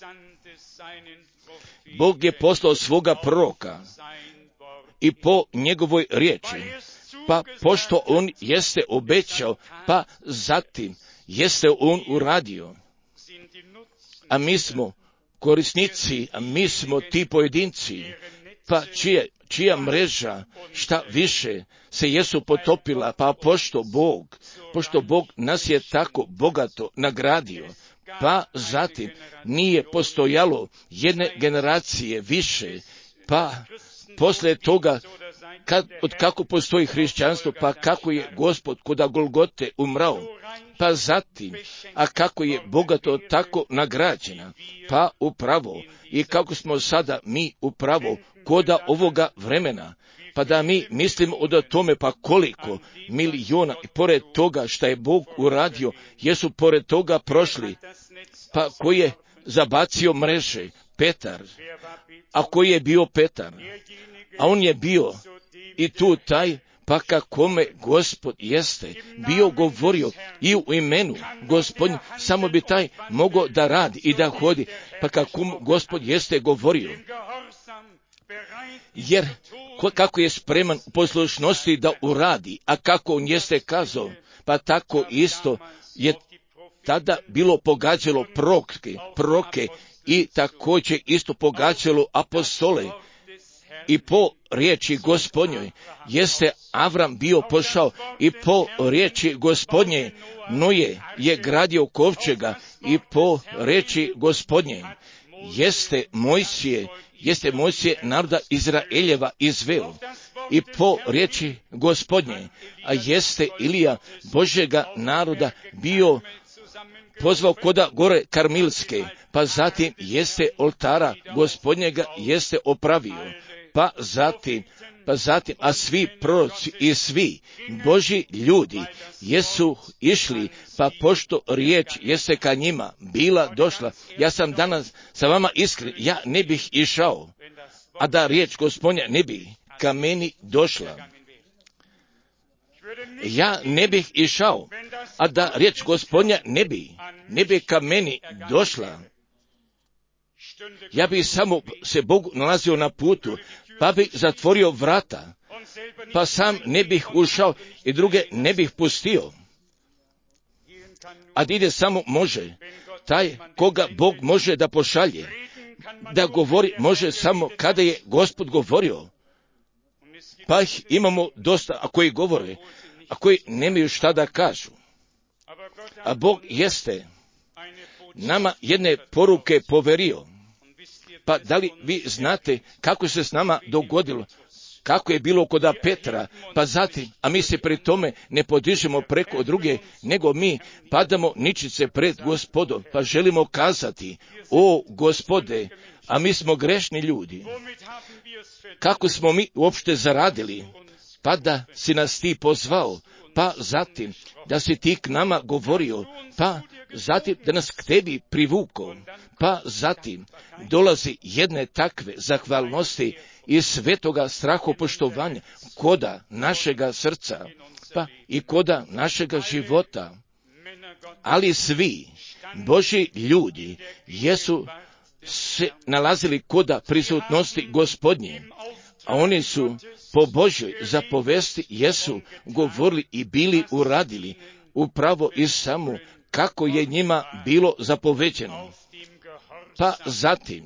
Bog je poslao svoga proroka i po njegovoj riječi, pa pošto on jeste obećao, pa zatim jeste on uradio. a mi smo korisnici, a mi smo ti pojedinci, pa čije, čija mreža šta više se jesu potopila, pa pošto Bog, pošto Bog nas je tako bogato nagradio, pa zatim nije postojalo jedne generacije više, pa poslije toga, kad, od kako postoji hrišćanstvo, pa kako je Gospod koda Golgote umrao, pa zatim, a kako je bogato tako nagrađena, pa upravo, i kako smo sada mi upravo koda ovoga vremena, pa da mi mislimo o tome, pa koliko miliona, i pored toga šta je Bog uradio, jesu pored toga prošli, pa ko je zabacio mreže? Petar. A koji je bio Petar? A on je bio i tu taj, pa kakome Gospod jeste bio govorio i u imenu Gospodin, samo bi taj mogao da radi i da hodi, pa kakom Gospod jeste govorio. Jer kako je spreman u poslušnosti da uradi, a kako on jeste kazao, pa tako isto je tada bilo pogađalo proroke, proroke i također isto pogađalo apostole. I po riječi Gospodnjoj jeste Avram bio pošao i po riječi Gospodnje Noje je gradio kovčega i po riječi Gospodnje jeste Mojsije, jeste Mojsije naroda Izraeljeva izveo i po riječi Gospodnje, a jeste Ilija Božjega naroda bio pozvao koda gore Karmilske, pa zatim jeste oltara Gospodnjega jeste opravio, pa zatim, pa zatim, a svi proroci i svi Božji ljudi jesu išli, pa pošto riječ jeste ka njima bila došla, ja sam danas sa vama iskren, ja ne bih išao, a da riječ Gospodnja ne bi ka meni došla. Ja ne bih išao, a da riječ Gospodnja ne bi, ne bi ka meni došla. Ja bih samo se Bogu nalazio na putu, pa bih zatvorio vrata, pa sam ne bih ušao i druge ne bih pustio. A ide samo može, taj koga Bog može da pošalje, da govori može samo kada je Gospod govorio. Pa ih imamo dosta, a koji govore, a koji nemaju šta da kažu. A Bog jeste nama jedne poruke poverio. Pa da li vi znate kako se s nama dogodilo, kako je bilo kod Petra, pa zatim, a mi se pri tome ne podižemo preko druge, nego mi padamo ničice pred Gospodom, pa želimo kazati, o Gospode, a mi smo grešni ljudi. Kako smo mi uopšte zaradili, pa da si nas ti pozvao, pa zatim da si ti k nama govorio, pa zatim da nas k tebi privukao, pa zatim dolazi jedne takve zahvalnosti i svetoga strahopoštovanja koda našega srca, pa i koda našega života. Ali svi Božji ljudi jesu se nalazili koda prisutnosti Gospodnje, a oni su po Božjoj zapovesti jesu govorili i bili uradili upravo i samo kako je njima bilo zapoveđeno. Pa zatim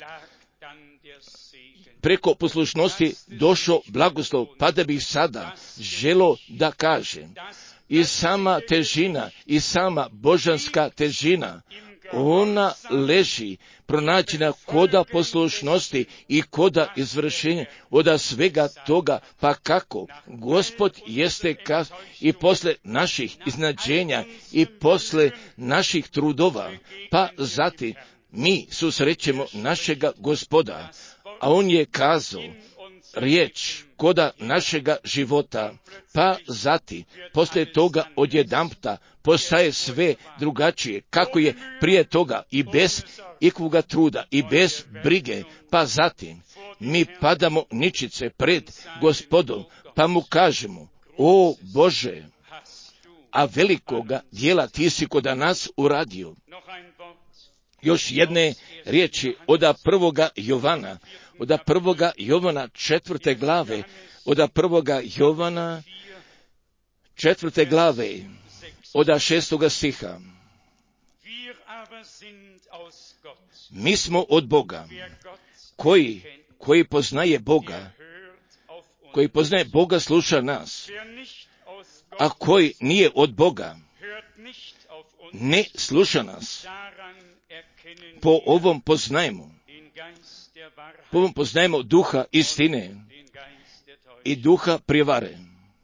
preko poslušnosti došao blagoslov, pa da bih sada želo da kažem, i sama težina, i sama božanska težina, ona leži pronađena koda poslušnosti i koda izvršenja od svega toga, pa kako Gospod jeste kaz i posle naših iznađenja i posle naših trudova, pa zatim mi susrećemo našega Gospoda, a on je kazao riječ koda našega života, pa zatim poslije toga odjedanputa postaje sve drugačije, kako je prije toga i bez ikvoga truda i bez brige, pa zatim mi padamo ničice pred Gospodom, pa mu kažemo, o Bože, a velikoga dijela ti si koda nas uradio. Još jedne riječi oda prvoga Jovana, oda prvoga Jovana četvrte glave, oda prvoga Jovana četvrte glave, oda šestoga stiha. Mi smo od Boga. Koji, koji poznaje Boga, koji poznaje Boga, sluša nas. A koji nije od Boga, ne sluša nas. Po ovom poznajemo. Po ovom poznajemo duha istine i duha prijevare.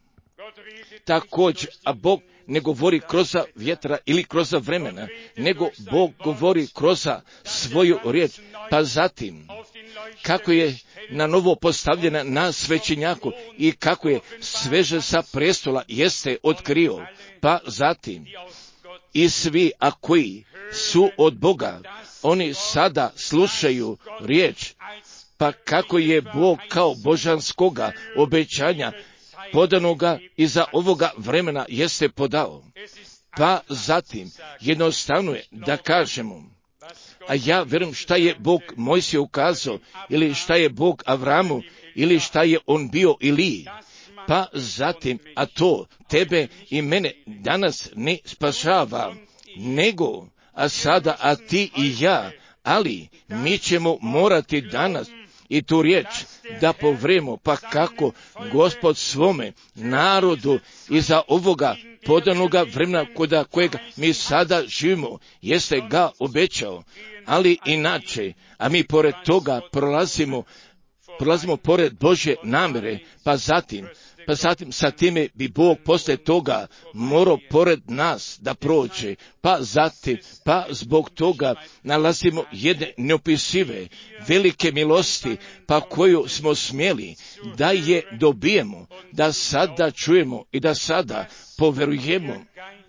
Također, a Bog ne govori kroz vjetra ili kroz vremena, nego Bog govori kroz svoju riječ. Pa zatim, kako je na novo postavljena na svećenjaku i kako je sveže sa prestola jeste otkrio. Pa zatim, i svi, a koji su od Boga, oni sada slušaju riječ. Pa kako je Bog kao božanskoga obećanja podanoga iza ovoga vremena jeste podao. Pa zatim, jednostavno je da kažemo, a ja vjerujem šta je Bog Mojsiju ukazao, ili šta je Bog Avramu, ili šta je on bio Iliji. Pa zatim, a to tebe i mene danas ne spašava, nego, a sada, a ti i ja, ali mi ćemo morati danas i tu riječ da povremo, pa kako Gospod svome narodu iza ovoga podanoga vremena koda kojega mi sada živimo, jeste ga obećao, ali inače, a mi pored toga prolazimo, prolazimo pored Božje namjere, pa zatim, pa zatim sa time bi Bog posle toga morao pored nas da prođe, pa zatim, pa zbog toga nalazimo jedne neopisive, velike milosti, pa koju smo smjeli da je dobijemo, da sada čujemo i da sada poverujemo.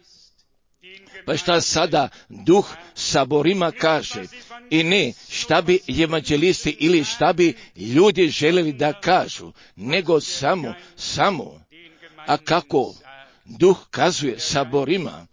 Pa šta sada duh saborima kaže, i ne šta bi evanđelisti ili šta bi ljudi željeli da kažu, nego samo, samo, a kako duh kazuje saborima,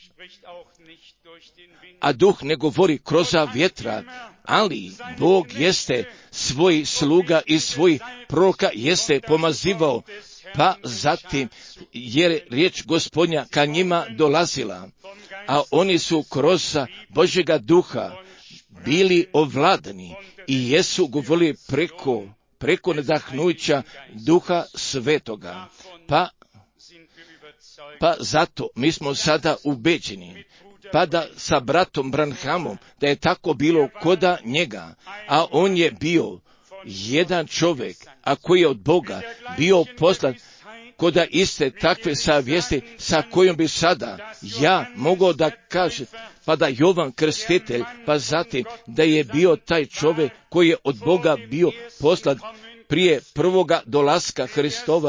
a duh ne govori kroz vjetra, ali Bog jeste svoj sluga i svoj proroka jeste pomazivao, pa zatim jer riječ Gospodnja ka njima dolazila, a oni su kroz Božjega duha bili ovladani i jesu govorili preko, preko nadahnuća duha svetoga. Pa, pa zato mi smo sada ubeđeni, pa da sa bratom Branhamom, da je tako bilo koda njega, a on je bio jedan čovjek, a koji je od Boga bio poslan koda iste takve savjesti sa kojom bi sada ja mogao da kažem, pa da Jovan Krstitelj, pa zatim da je bio taj čovjek koji je od Boga bio poslan prije prvoga dolaska Hristova,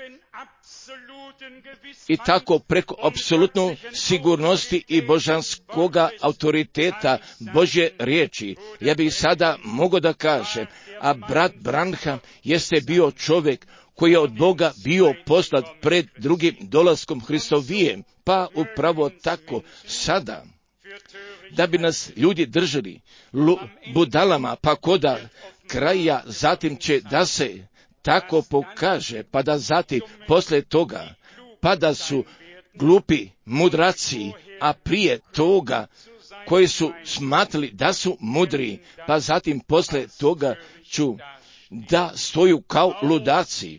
i tako preko apsolutno sigurnosti i božanskoga autoriteta Božje riječi. Ja bih sada mogao da kažem, a brat Branham jeste bio čovjek koji je od Boga bio poslat pred drugim dolaskom Hristovijem, pa upravo tako sada, da bi nas ljudi držali lu, budalama, pa koda kraja zatim će da se tako pokaže, pa da zatim posle toga, pa da su glupi mudraci, a prije toga koji su smatrali da su mudri, pa zatim posle toga ću da stoju kao ludaci,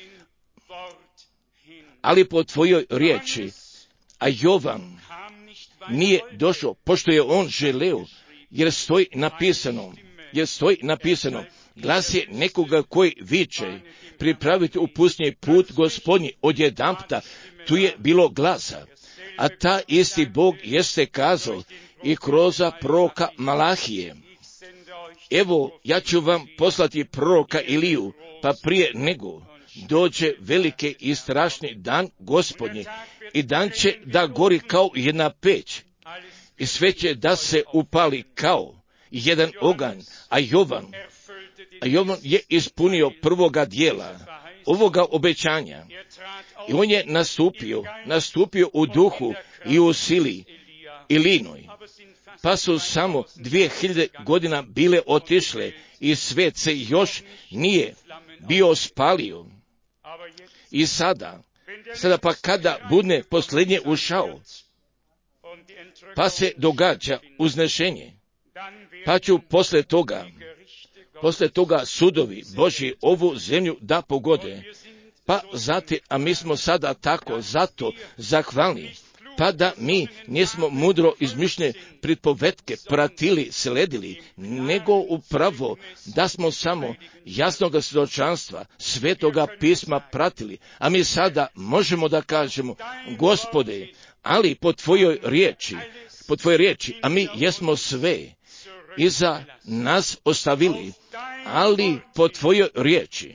ali po tvojoj riječi. A Jovan nije došao, pošto je on želeo, jer stoji napisano, jer stoji napisano, glas je nekoga koji viče, pripraviti u pustinji put Gospodnji, odjedanputa tu je bilo glasa, a ta isti Bog jeste kazao i kroz proroka Malahije, evo ja ću vam poslati proroka Iliju, pa prije nego dođe veliki i strašni dan Gospodnji, i dan će da gori kao jedna peć, i sve će da se upali kao jedan oganj, a Jovan, a Jovan je ispunio prvoga dijela ovoga obećanja, i on je nastupio, nastupio u duhu i u sili Ilinoj, pa su samo dvije hiljade godina bile otišle i svet se još nije bio spalio. I sada, sada pa kada budne posljednje ušao, pa se događa uznešenje, pa ću posle toga, posle toga sudovi Božji ovu zemlju da pogode, pa zatim, a mi smo sada tako zato zahvalni, pa da mi nismo mudro izmišljene pripovetke pratili, sledili, nego upravo da smo samo jasnoga svjedočanstva Svetoga pisma pratili, a mi sada možemo da kažemo, Gospode, ali po tvojoj riječi, po tvojoj riječi, a mi jesmo sve iza nas ostavili, ali po tvojoj riječi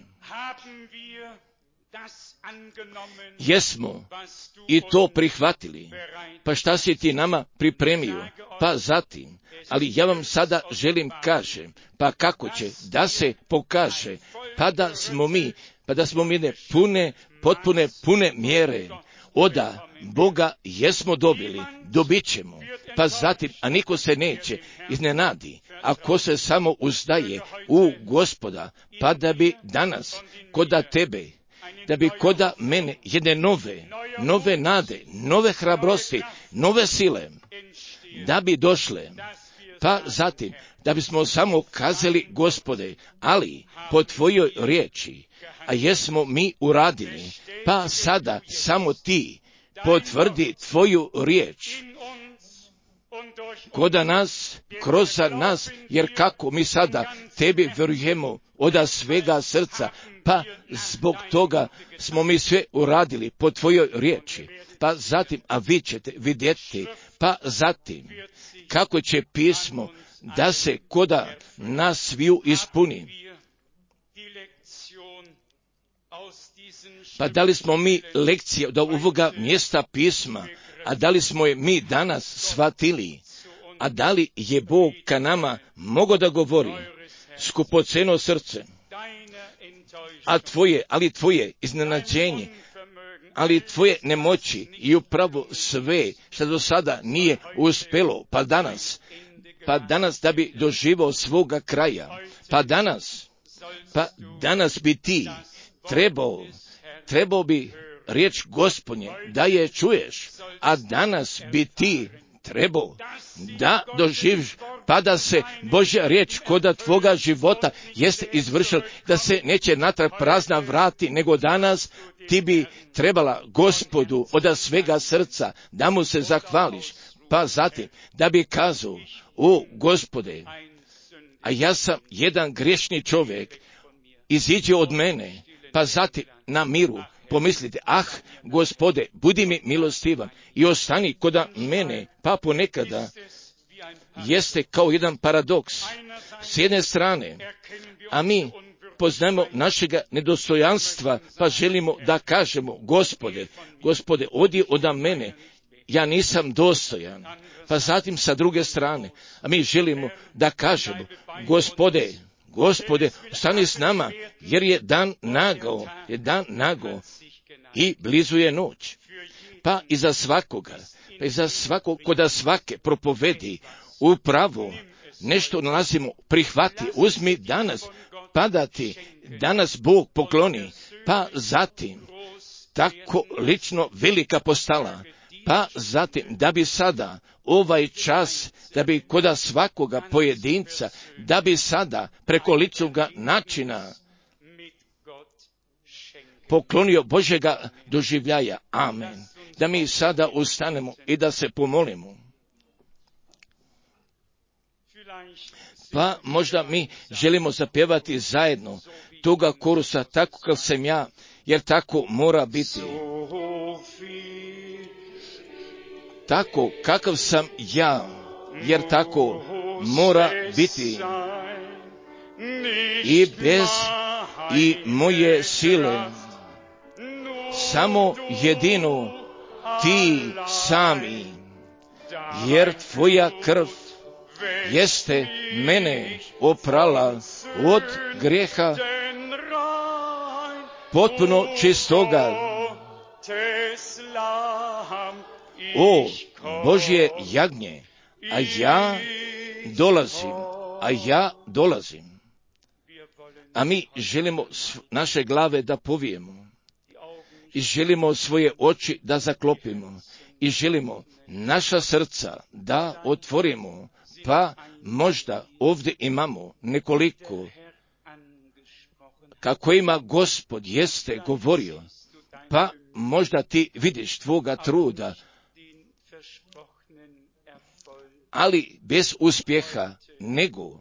jesmo i to prihvatili. Pa šta si ti nama pripremio? Pa zatim, ali ja vam sada želim kažem, pa kako će da se pokaže, pa da smo mi, pa da smo mi ne pune, potpune, pune mjere oda Boga jesmo dobili, dobit ćemo. Pa zatim, a niko se neće iznenadi, ako se samo uzdaje u Gospoda, pa da bi danas koda tebe, da bi koda mene jedne nove, nove nade, nove hrabrosti, nove sile, da bi došle, pa zatim, da bismo samo kazali, Gospode, ali po tvojoj riječi, a jesmo mi uradili, pa sada samo ti potvrdi tvoju riječ, koda nas, kroz nas, jer kako mi sada tebi vjerujemo od svega srca, pa zbog toga smo mi sve uradili po tvojoj riječi, pa zatim, a vi ćete vidjeti, pa zatim, kako će pismo da se koda nas sviju ispuni. Pa da li smo mi lekcije od ovoga mjesta pisma, a da li smo je mi danas shvatili, a da li je Bog ka nama mogao da govori, skupoceno srce, a tvoje, ali tvoje iznenađenje, ali tvoje nemoći i upravo sve što do sada nije uspjelo, pa danas, pa danas da bi doživao svoga kraja, pa danas, pa danas bi ti trebao, trebao bi riječ Gospodnje da je čuješ, a danas bi ti trebao da doživiš, pa da se Božja riječ koda tvoga života jeste izvršila, da se neće natrag prazna vrati, nego danas ti bi trebala Gospodu od svega srca da mu se zahvališ, pa zatim da bi kazao, o Gospode, a ja sam jedan grešni čovjek, iziđe od mene, pa zatim na miru pomislite, ah, Gospode, budi mi milostivan i ostani koda mene, pa ponekada jeste kao jedan paradoks. S jedne strane, a mi poznajemo našega nedostojanstva, pa želimo da kažemo, Gospode, Gospode, odi od mene, ja nisam dostojan. Pa zatim sa druge strane, a mi želimo da kažemo, Gospode, Gospode, ostani s nama, jer je dan nagao, je dan nagao i blizu je noć. Pa i za svakoga, pa i za svakog, koda svake propovedi upravo nešto nalazimo, prihvati, uzmi danas, pa da ti danas Bog pokloni, pa zatim tako lično velika postala, pa zatim da bi sada ovaj čas, da bi koda svakoga pojedinca, da bi sada preko ličnoga načina poklonio Božjega doživljaja. Amen. Da mi sada ustanemo i da se pomolimo. Pa možda mi želimo zapjevati zajedno toga korusa tako kao sam ja, jer tako mora biti. Tako kakav sam ja, jer tako mora biti. I bez i moje sile, samo jedino ti sami, jer tvoja krv jeste mene oprala od grijeha potpuno čistoga. O Božje jagnje, a ja dolazim, a ja dolazim. A mi želimo naše glave da povijemo i želimo svoje oči da zaklopimo i želimo naša srca da otvorimo, pa možda ovdje imamo nekoliko kako ima Gospod jeste govorio, pa možda ti vidiš tvoga truda, ali bez uspjeha, nego,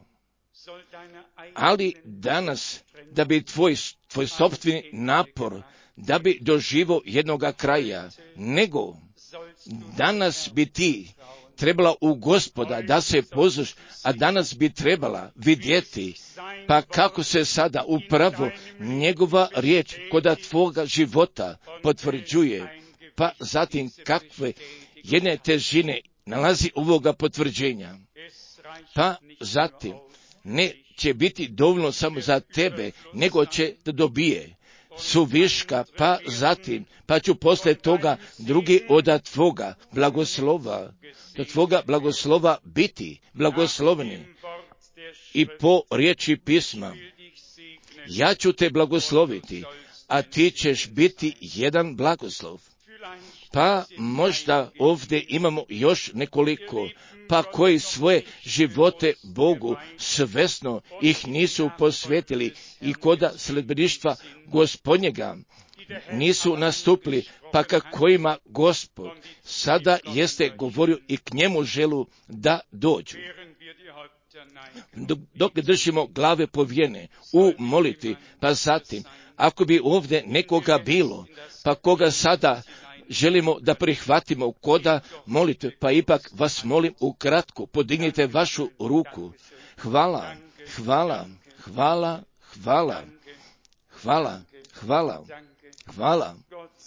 ali danas, da bi tvoj, tvoj sopstveni napor, da bi doživo jednoga kraja, nego, danas bi ti trebala u Gospoda da se pozvaš, a danas bi trebala vidjeti, pa kako se sada upravo njegova riječ kod tvoga života potvrđuje, pa zatim kakve jedne težine nalazi ovoga potvrđenja, pa zatim neće biti dovoljno samo za tebe, nego će da dobije suviška, pa zatim, pa ću poslije toga drugi od tvoga blagoslova, do tvoga blagoslova biti blagosloveni. I po riječi pisma, ja ću te blagosloviti, a ti ćeš biti jedan blagoslov. Pa možda ovdje imamo još nekoliko, pa koji svoje živote Bogu svesno ih nisu posvetili i koda sledbeništva Gospodnjega nisu nastupili, pa kojima Gospod sada jeste govorio i k njemu želu da dođu. Dok, dok držimo glave povijene u molitvi, pa zatim, ako bi ovdje nekoga bilo, pa koga sada želimo da prihvatimo koda molitve, pa ipak vas molim ukratko, podignite vašu ruku. Hvala, hvala, hvala, hvala, hvala, hvala, hvala.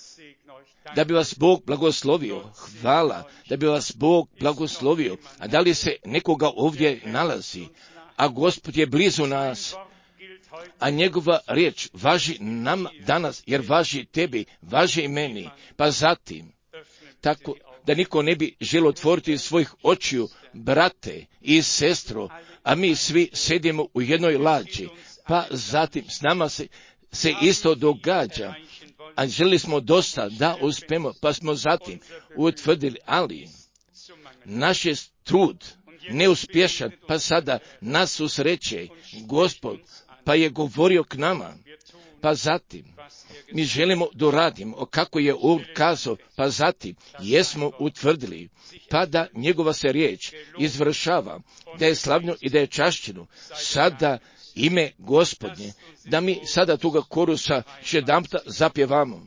Da bi vas Bog blagoslovio, hvala, da bi vas Bog blagoslovio. A da li se nekoga ovdje nalazi, a Gospod je blizu nas, a njegova riječ važi nam danas, jer važi tebi, važi i meni, pa zatim, tako da niko ne bi želio otvoriti svojih očiju, brate i sestro, a mi svi sedimo u jednoj lađi, pa zatim s nama se, se isto događa, a želi smo dosta da uspemo, pa smo zatim utvrdili, ali naš je trud neuspješan, pa sada nas susreće Gospod, pa je govorio k nama, pa zatim mi želimo da radimo kako je on kazao, pa zatim jesmo utvrdili, pa da njegova se riječ izvršava, da je slavno i da je čašćeno, sada ime Gospodnje, da mi sada toga korusa šedampta zapjevamo.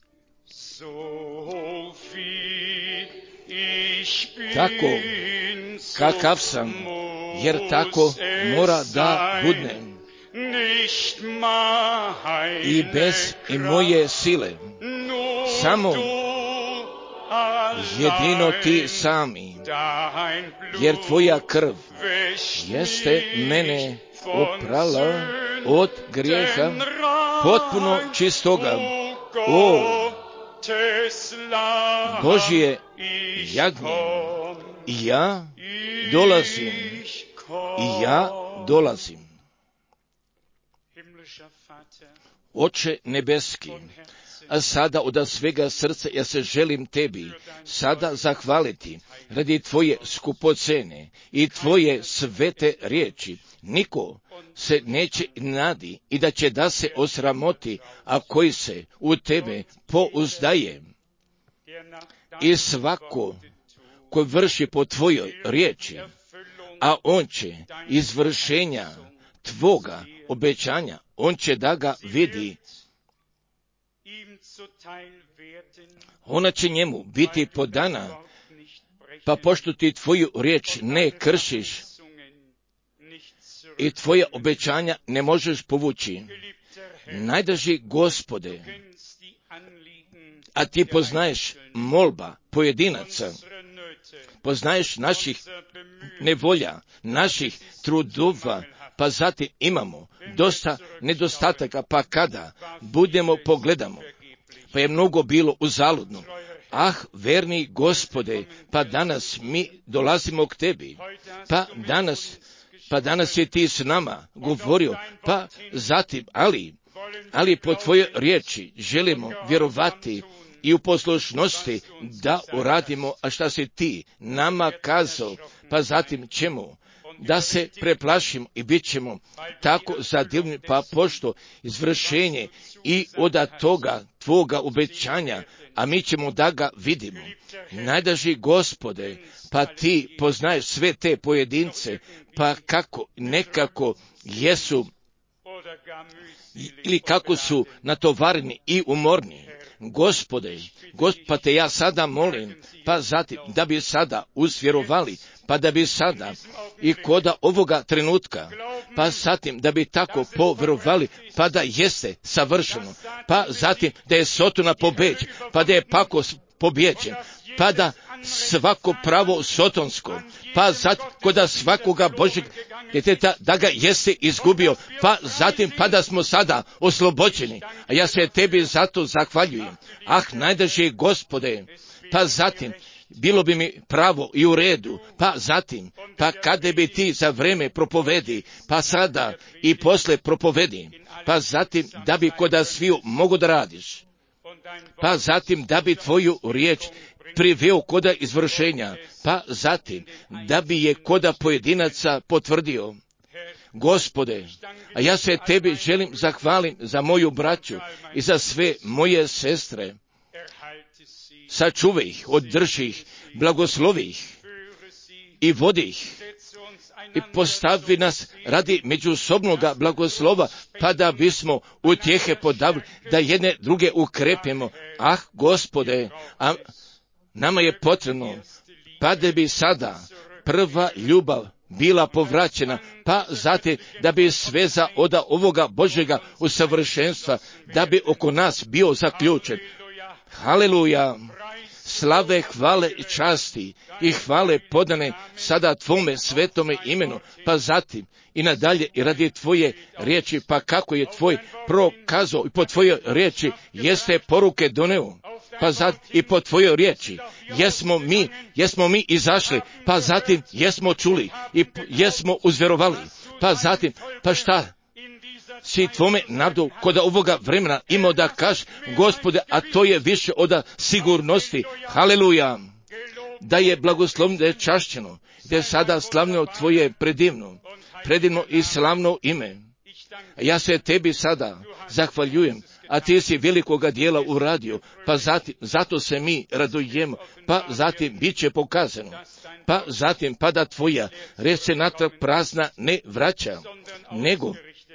Tako kakav sam, jer tako mora da budnem. I bez i moje sile, samo jedino ti sami, jer tvoja krv jeste mene oprala od grijeha potpuno čistoga. O Božje jagnje, i ja dolazim, i ja dolazim. Oče nebeski, a sada od svega srca ja se želim tebi sada zahvaliti radi tvoje skupocene i tvoje svete riječi. Niko se neće nadi i da će da se osramoti, a koji se u tebe pouzdaje. I svako koji vrši po tvojoj riječi, a on će izvršenja tvoga obećanja, on će da ga vidi. Ona će njemu biti podana, pa pošto ti tvoju riječ ne kršiš i tvoja obećanja ne možeš povući. Najdraži Gospode, a ti poznaješ molba pojedinaca, poznaješ naših nevolja, naših trudova, pa zatim imamo dosta nedostataka, pa kada budemo pogledamo, pa je mnogo bilo uzaludno. Ah, verni Gospode, pa danas mi dolazimo k tebi, pa danas, pa danas je ti s nama govorio, pa zatim, ali, ali po tvojoj riječi želimo vjerovati i u poslušnosti da uradimo, a šta si ti nama kazao, pa zatim ćemo da se preplašimo i bit ćemo tako zadivljeni, pa pošto izvršenje i od toga tvoga obećanja, a mi ćemo da ga vidimo. Najdraži Gospode, pa ti poznaješ sve te pojedince, pa kako nekako jesu ili kako su natovareni i umorni. Gospode, Gospod, pa te ja sada molim, pa zatim da bi sada usvjerovali, pa da bi sada i koda ovoga trenutka, pa zatim da bi tako povjerovali, pa da jeste savršeno, pa zatim da je Sotona pobeđen, pa da je pako pobjeđen, pa da svako pravo sotonsko, pa zatim koda svakoga Božeg djeteta da ga jeste izgubio, pa zatim pa da smo sada oslobođeni, a ja se tebi zato zahvaljujem. Ah, najdraži Gospode, pa zatim bilo bi mi pravo i u redu, pa zatim, pa kada bi ti za vreme propovedi, pa sada i posle propovedi, pa zatim da bi koda sviju mogu da radiš, pa zatim da bi tvoju riječ priveo koda izvršenja, pa zatim da bi je koda pojedinaca potvrdio. Gospode, a ja se tebi želim zahvalim za moju braću i za sve moje sestre. Sačuvaj ih, održi ih, blagoslovi ih i vodi ih i postavi nas radi međusobnoga blagoslova, pa da bismo utjehe podavili, da jedne druge ukrepimo. Ah, Gospode, a nama je potrebno, pa da bi sada prva ljubav bila povraćena, pa zatim da bi sveza od ovoga Božjega usavršenstva, da bi oko nas bio zaključen. Haleluja! Slave, hvale i časti i hvale podane sada tvome svetome imenu, pa zatim i nadalje i radi tvoje riječi, pa kako je tvoj prokazao i po tvojoj riječi jeste poruke doneo, pa zatim i po tvojoj riječi jesmo mi, jesmo mi izašli, pa zatim jesmo čuli i jesmo uzverovali, pa zatim, pa šta si tvome narodu kod ovoga vremena imao da kaži, Gospode, a to je više od sigurnosti. Haleluja! Da je blagoslovno, da je čašćeno, da je sada slavno tvoje predivno, predivno i slavno ime. Ja se tebi sada zahvaljujem, a ti si velikoga dijela uradio, pa zatim, zato se mi radujemo, pa zatim bit će pokazano, pa zatim pa da tvoja reč se natrag prazna ne vraća, nego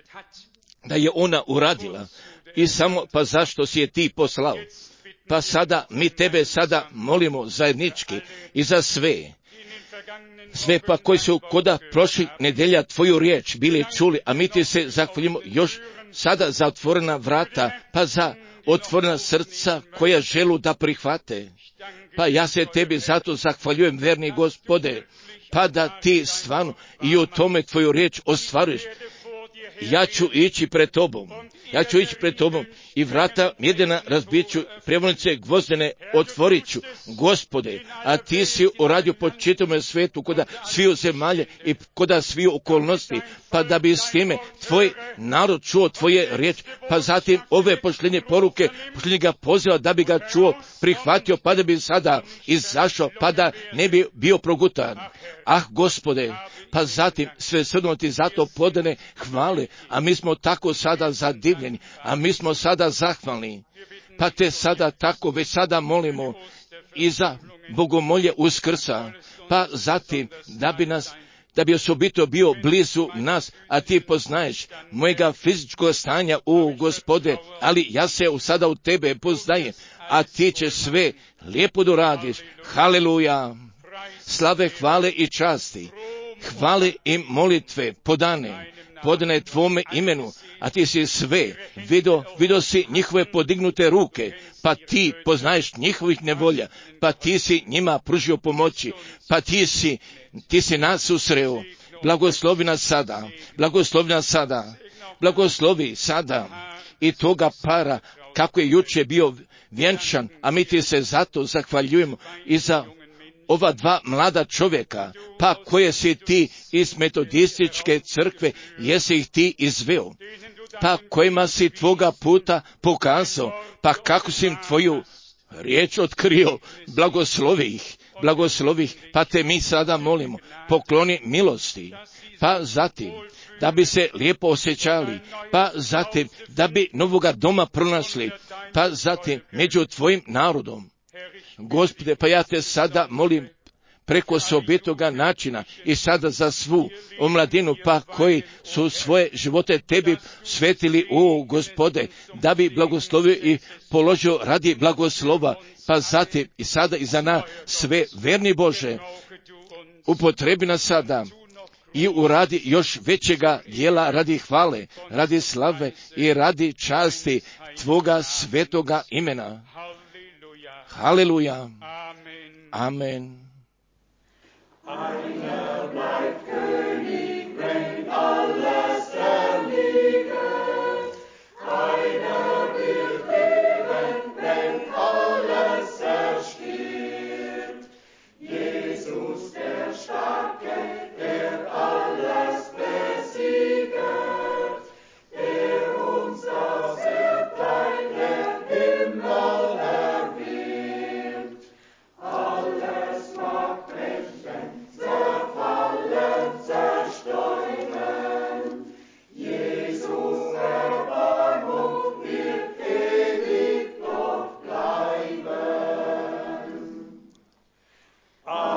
da je ona uradila i samo pa zašto si je ti poslao. Pa sada mi tebe sada molimo zajednički i za sve, sve pa koji su koda prošli nedelja tvoju riječ bili čuli, a mi ti se zahvaljujemo još sada za otvorena vrata, pa za otvorena srca koja želu da prihvate. Pa ja se tebi zato zahvaljujem, verni Gospode, pa da ti stvarno i u tome tvoju riječ ostvaruješ. Ja ću ići pred tobom, ja ću ići pred tobom i vrata mjedena razbit ću, prevodnice gvozdene otvorit ću, Gospode, a ti si uradio po čitavom svijetu, koda sviju zemalje i koda sviju okolnosti, pa da bi s time tvoj narod čuo tvoje riječ, pa zatim ove pošljenje poruke, pošljenje ga poziva da bi ga čuo, prihvatio, pa da bi sada izašao, pa da ne bi bio progutan. Ah, Gospode, pa zatim sve srno ti zato podane hvale, a mi smo tako sada zadivljeni, a mi smo sada zahvalni, pa te sada tako već sada molimo i za bogomolje Uskrsa, pa zatim da bi nas, da bi osobito bio blizu nas, a ti poznaješ mojega fizičkog stanja, u Gospode, ali ja se sada u tebe poznajem, a ti ćeš sve lijepo da radiš. Haleluja! Slave, hvale i časti, hvale i molitve podane, podane tvome imenu, a ti si sve vidio, vidio si njihove podignute ruke, pa ti poznaješ njihovih nevolja, pa ti si njima pružio pomoći, pa ti si, ti si nas susreo. Blagoslovi nas sada, blagoslovi nas sada, blagoslovi sada i toga para kako je juče bio vjenčan, a mi ti se zato zahvaljujemo i za ova dva mlada čovjeka, pa koje si ti iz metodističke crkve, jesi ih ti izveo, pa kojima si tvoga puta pokazao, pa kako si im tvoju riječ otkrio, blagoslovi ih, blagoslovi ih, pa te mi sada molimo, pokloni milosti, pa zatim, da bi se lijepo osjećali, pa zatim, da bi novoga doma pronašli, pa zatim, među tvojim narodom. Gospode, pa ja te sada molim, preko sobitoga načina i sada za svu omladinu pa koji su svoje živote tebi svetili, o Gospode, da bi blagoslovio i položio radi blagoslova, pa zatim i sada i za nas sve verni Bože, upotrebi nas sada i uradi još većega dijela radi hvale, radi slave i radi časti Tvoga svetoga imena. Haleluja. Amen. Einer bleibt König, wenn alles erliegt. Einer wird leben, wenn alles erstirbt. Jesus der Starke, der alles besieget, der uns das Erbteil der Himmel erwirbt. Alles mag brechen, zerfallen, zerstäuben. Jesus Erbarmung wird ewig doch bleiben.